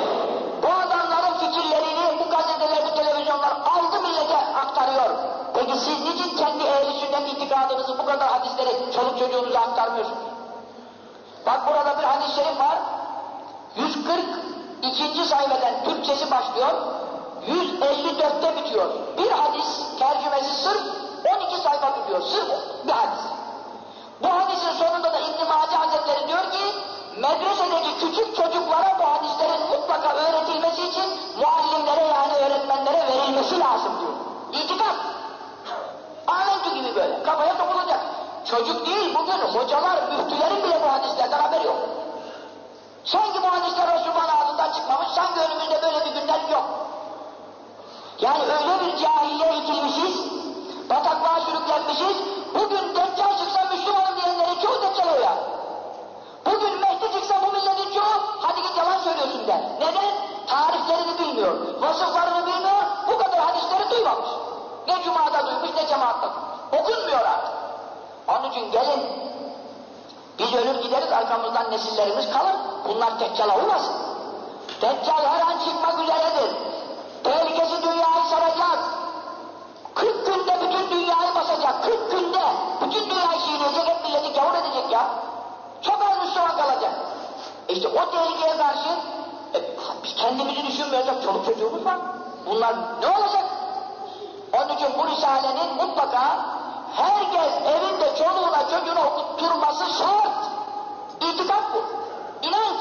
Bu adamların fikirlerini bu gazeteler, bu televizyonlar aldı millete aktarıyor. Peki Peki siz niçin kendi ehl-i sünnet itikadınızı bu kadar hadisleri çoluk çocuğunuza aktarmıyorsunuz? Bak burada bir hadis-i şerif var. yüz kırk ikinci sayfeden Türkçesi başlıyor. yüz elli dörtte bitiyor. Bir hadis tercümesi sırf on iki sayfa bitiyor. Sırf bir hadis. Bu hadisin sonunda da İbn-i Mace Hazretleri diyor ki medresedeki küçük çocuklara bu hadislerin mutlaka öğretilmesi için muallimlere yani öğretmenlere verilmesi lazım diyor. İtikad. Amentü gibi böyle. Kafaya sokulacak. Çocuk değil bugün hocalar, müftülerin bile bu hadislerden haberi yok. Sanki bu hadisler Resulullah'ın ağzından çıkmamış, sanki önümüzde böyle bir günler yok. Yani öyle bir cahiliye itilmişiz, bataklığa sürüklenmişiz, bugün Deccal çıksa Müslüman diyenlerin çoğu Deccal o ya. Bugün Mehdi çıksa bu milletin çoğu, hadi git yalan söylüyorsun der. Neden? Tariflerini bilmiyor, vasıflarını bilmiyor, bu kadar hadisleri duymamış. Ne cumada duymuş, ne cemaatta duymuş. Okunmuyor artık. Onun için gelin, biz ölür gideriz, arkamızdan nesillerimiz kalır. Bunlar Deccal'a uymasın. Deccal her an çıkmak üzeredir. Tehlikesi dünyayı saracak. kırk günde bütün dünyayı basacak. kırk günde bütün dünyayı çiğneyecek, hep milleti gavur edecek ya. Çok az Müslüman kalacak. İşte o tehlikeye karşı e, biz kendimizi düşünmeyecek çoluk çocuğumuz var. Bunlar ne olacak? Onun için bu Risale'nin mutlaka herkes evinde çoluğuna çocuğuna okutturması şart. İtikad bu. İnanç.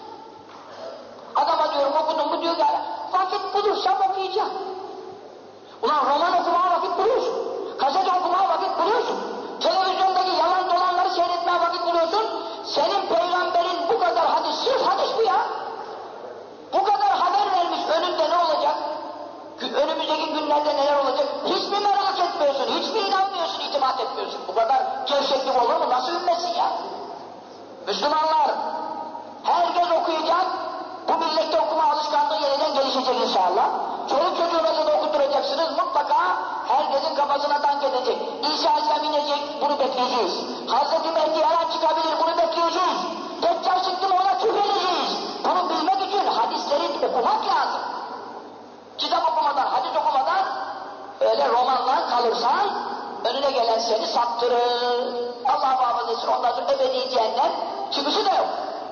Adama diyorum okudum bu diyor ki vakit bulursam okuyacağım. Ulan roman okumaya vakit buluyorsun. Gazete okumaya vakit buluyorsun. Televizyondaki yalan dolanları seyretmeye vakit buluyorsun. Senin peygamberin bu kadar hadis, sırf hadis bu ya. Bu kadar haber vermiş önünde ne olacak? Önümüzdeki günlerde neler olacak? Hiç mi merak etmiyorsun? Hiç mi inanmıyorsun, itimat etmiyorsun? Bu kadar gevşeklik olur mu? Nasıl ümmetsin ya? Müslümanlar, herkes okuyacak. Bu millette okuma alışkanlığı yeniden gelişecek inşallah. Çoluk çocuğunuzu da okutturacaksınız. Mutlaka herkesin kafasına dank edecek. İsa Aleyhisselam inecek, bunu bekleyeceğiz. Hazreti Mehdi her an çıkabilir, bunu bekleyeceğiz. Deccal çıktı mı ona küfredeceğiz. Bunu bilmek için hadisleri okumak lazım. Kitap okumadan, hadis okumadan öyle romanla kalırsan önüne gelen seni saptırır. Allah muhafaza etsin, ondan sonra ebedi cehennem çıkışı da yok.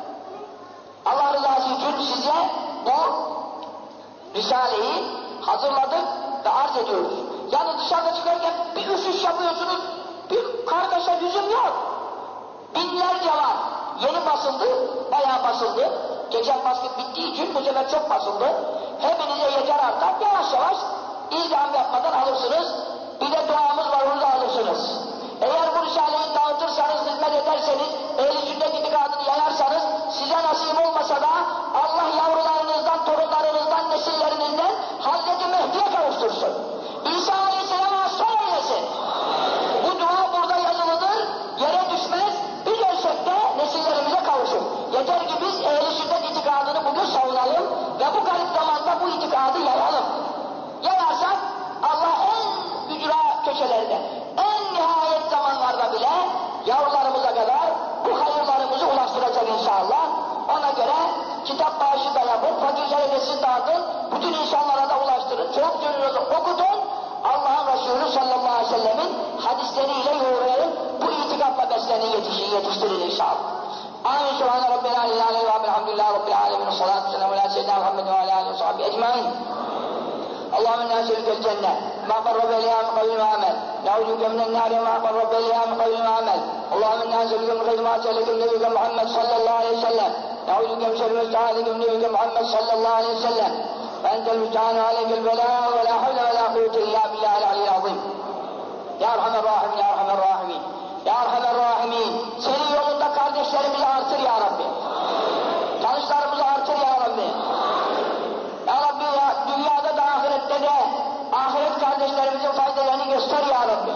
Allah rızası için size bu Risale'yi hazırladık ve arz ediyoruz. Yani dışarıda çıkarken bir üşüş yapıyorsunuz, bir kargaşa yüzüm yok. Binlerce var. Yeni basıldı, bayağı basıldı. Geçen baskı bittiği için bu sefer çok basıldı. Hepinize yeter artar, yavaş yavaş izdiham yapmadan alırsınız. Bir de duamız var, onu da alırsınız. Eğer bu Risale'yi dağıtırsanız, hizmet ederseniz, ehl-i sünnet itikadını yayarsanız, size nasip olmasa da Allah yavrularınızdan, torunlarınızdan, nesillerinizden Hazreti Mehdi'ye kavuştursun. İsa Aleyhisselam'a aslan eylesin. Bu dua burada yazılıdır, yere düşmez, biz ölsek de nesillerimize kavuşur. Yeter ki biz ehl-i sünnet itikadını bugün savunalım ve bu garip zamanda bu itikadı yayalım. Yayarsak Allah en ücra köşelerde, en nihayet zamanlarda bile yavrularımıza kadar bu hayırlarımızı ulaştıracak inşallah. Ona göre kitap bağışı da yapın, fakirlere de siz dağıtın, bütün insanlara da ulaştırın, çok çocuğunuzu okutun, Allah'ın Resulü sallallahu aleyhi ve sellemin hadisleriyle yoğurayın, bu itikatla beslenin, yetişin, yetiştirin inşallah. Amin. Subhane Rabbina lillahi ve elhamdülillahi Rabbil alemin. Salatu selamu ala seyyidina Muhammed ve ala alihi ve sahbihi ecmaîn. اللهم انا نسالك الجنه ما قرب اليها من قول وعمل نعوذ بك من النار ما قرب اليها من قول وعمل اللهم انا نسالك من خير ما سالك نبيك محمد صلى الله عليه وسلم نعوذ بك من شر ما استعاذك من نبيك محمد صلى الله عليه وسلم فانت المستعان عليك البلاء ولا حول ولا قوه الا بالله العلي العظيم يا ارحم الراحمين يا ارحم الراحمين ya Erhamer Rahimin, senin yolunda kardeşlerimizi artır ya Rabbi. Tanışlarımızı artır ya Rabbi. Ya Rabbi ya, dünyada da ahirette de ahiret kardeşlerimizin faydalarını göster ya Rabbi.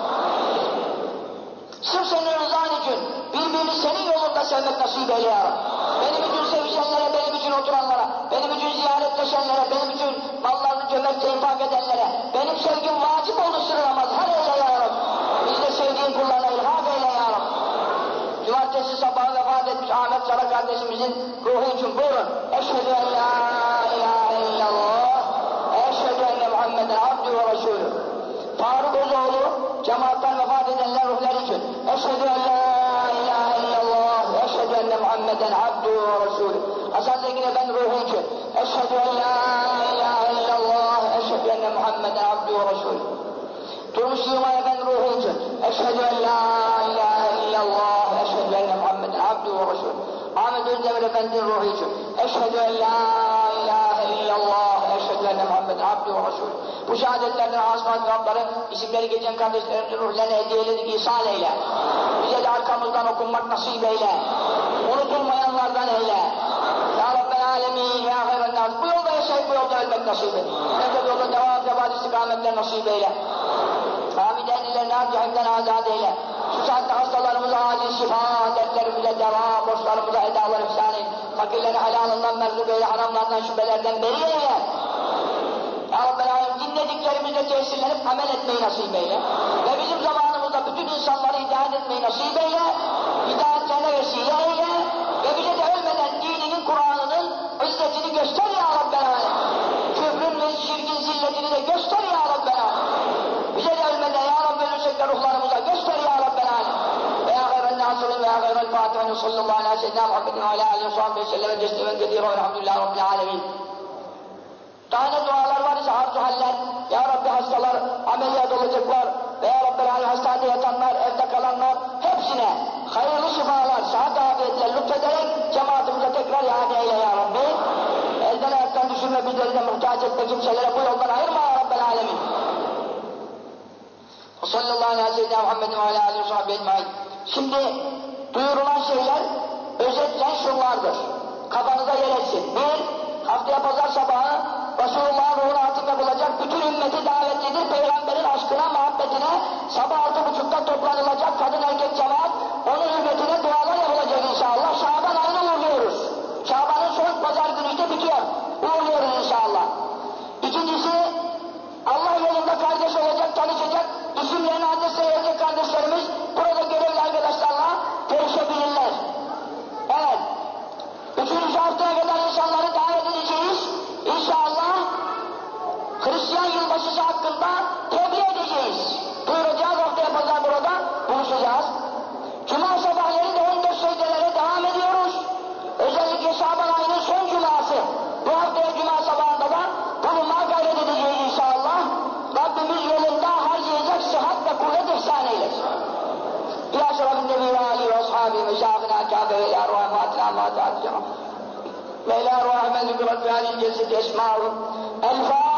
Sırf senin rızan için birbirini senin yolunda sevmek nasip eyle ya Rabbi. Benim için sevişenlere, benim için oturanlara, benim için ziyaretleşenlere, benim için mallarını cömertçe infak edenlere, benim sevgim vacip oldu sırlamaz, her eyle ya Rabbi. Biz de sevdiğin kullarına ilhak eyle ya Rabbi. Cumartesi sabahı vefat etmiş Ahmet Sara kardeşimizin ruhu için buyurun. Eşhedü en la ilahe illallah, eşhedü enne Muhammeden abdü ve resulü. Faruk Ozoğlu Konuştuğum efendim ruhu için. Eşhedü en la ilahe illallah, eşhedü enne Muhammeden abduhu ve resulü. Ahmet Özdemir Efendi'nin ruhu için. Eşhedü en la ilahe illallah, eşhedü enne Muhammeden abduhu ve resulü. Bu şehadetlerden asma kavamları, isimleri geçen kardeşlerimizin ruhlarına hediyeledik, ihsan eyle. Bize de arkamızdan okunmak nasip eyle. Unutulmayanlardan eyle. Ya Rabbel Alemin, Ya Hayran Nas. Bu yolda yaşayıp bu yolda ölmek nasip et. Necdet yolda devam, zevat istikametler nasip eyle. Hamiden ilerine cehimden azad eyle. Şu saatte hastalarımıza acil şifa, dertlerimize deva, borçlarımıza edalar ihsan eyle. Fakirleri halalından merzuk eyle, haramlardan şüphelerden beri eyle. Ya Rabbel Alemin, dinlediklerimizle tesirlenip amel etmeyi nasip eyle. Ve bizim zamanımızda bütün insanları hidayet etmeyi nasip eyle. Hidayetlerine vesile eyle. Ve bize de ölmeden dininin, Kur'an'ının izzetini göster ya Rabbel Alemin. Küfrün ve şirkin zilletini de göster ya Rabbel Alemin. Bize de ölmeden ya Rabbi ölürsek de ruhlarımıza göster ya Rabbel Alemin. Ve ya gayren nasirin ve ya gayren fatihin sallallahu aleyhi ve sellem Muhammedin ve aleyhi ve sahibi ve sellem teslimen kediren velhamdülillahi rabbil alemin. Daha ne dualar var ise arzu haller. Ya Rabbi hastalar, ameliyat olacaklar ve ya Rabbi hastanede yatanlar, evde kalanlar hepsine hayırlı şifalar, sıhhat afiyetler lütfederek cemaatimize tekrar iade eyle ya Rabbi. Elden ayaktan düşürme, bizleri de muhtaç etme, kimselere bu yoldan ayırma ya Rabbel alemin. Sallallahu aleyhi ve sellem Muhammedin ve aleyhi ve sahibi ecmaîn. Şimdi duyurulan şeyler özetle şunlardır. Kafanıza yer etsin. Bir, haftaya pazar sabahı Resulullah'ın ruhunu hatime bulacak bütün ümmeti davetlidir. Peygamberin aşkına, muhabbetine sabah altı buçukta toplanılacak kadın erkek cemaat. Onun hürmetine dualar yapılacak inşallah. Şaban ayını uğurluyoruz. Şaban'ın son pazar günü işte bitiyor. Uğurluyoruz inşallah. İkincisi, Allah yolunda kardeş olacak, tanışacak, isimlerini adresine verecek kardeşlerimiz burada görevli arkadaşlarla görüşebilirler. Evet. Üçüncü haftaya kadar insanları davet edeceğiz. İnşallah Hristiyan yılbaşısı hakkında tebliğ edeceğiz. Duyuracağız, haftaya pazar burada buluşacağız. Cuma sabahları da on dört secdelere devam ediyoruz. Özellikle Şaban ayının son cuması. Bu haftaya cuma sabahında da bulunmaya gayret edeceğiz inşallah. Rabbimiz yolunda harcayacak sıhhat ve kuvvet ihsan eylesin. İlâ şerefin nebi ve âli ve ashabi ve şâhına kâbe ve ilâ ruhâ fâtilâ mâ ta'atî ve ilâ ruhâ men züküret fi hâlil celseti esmâhu el-fâ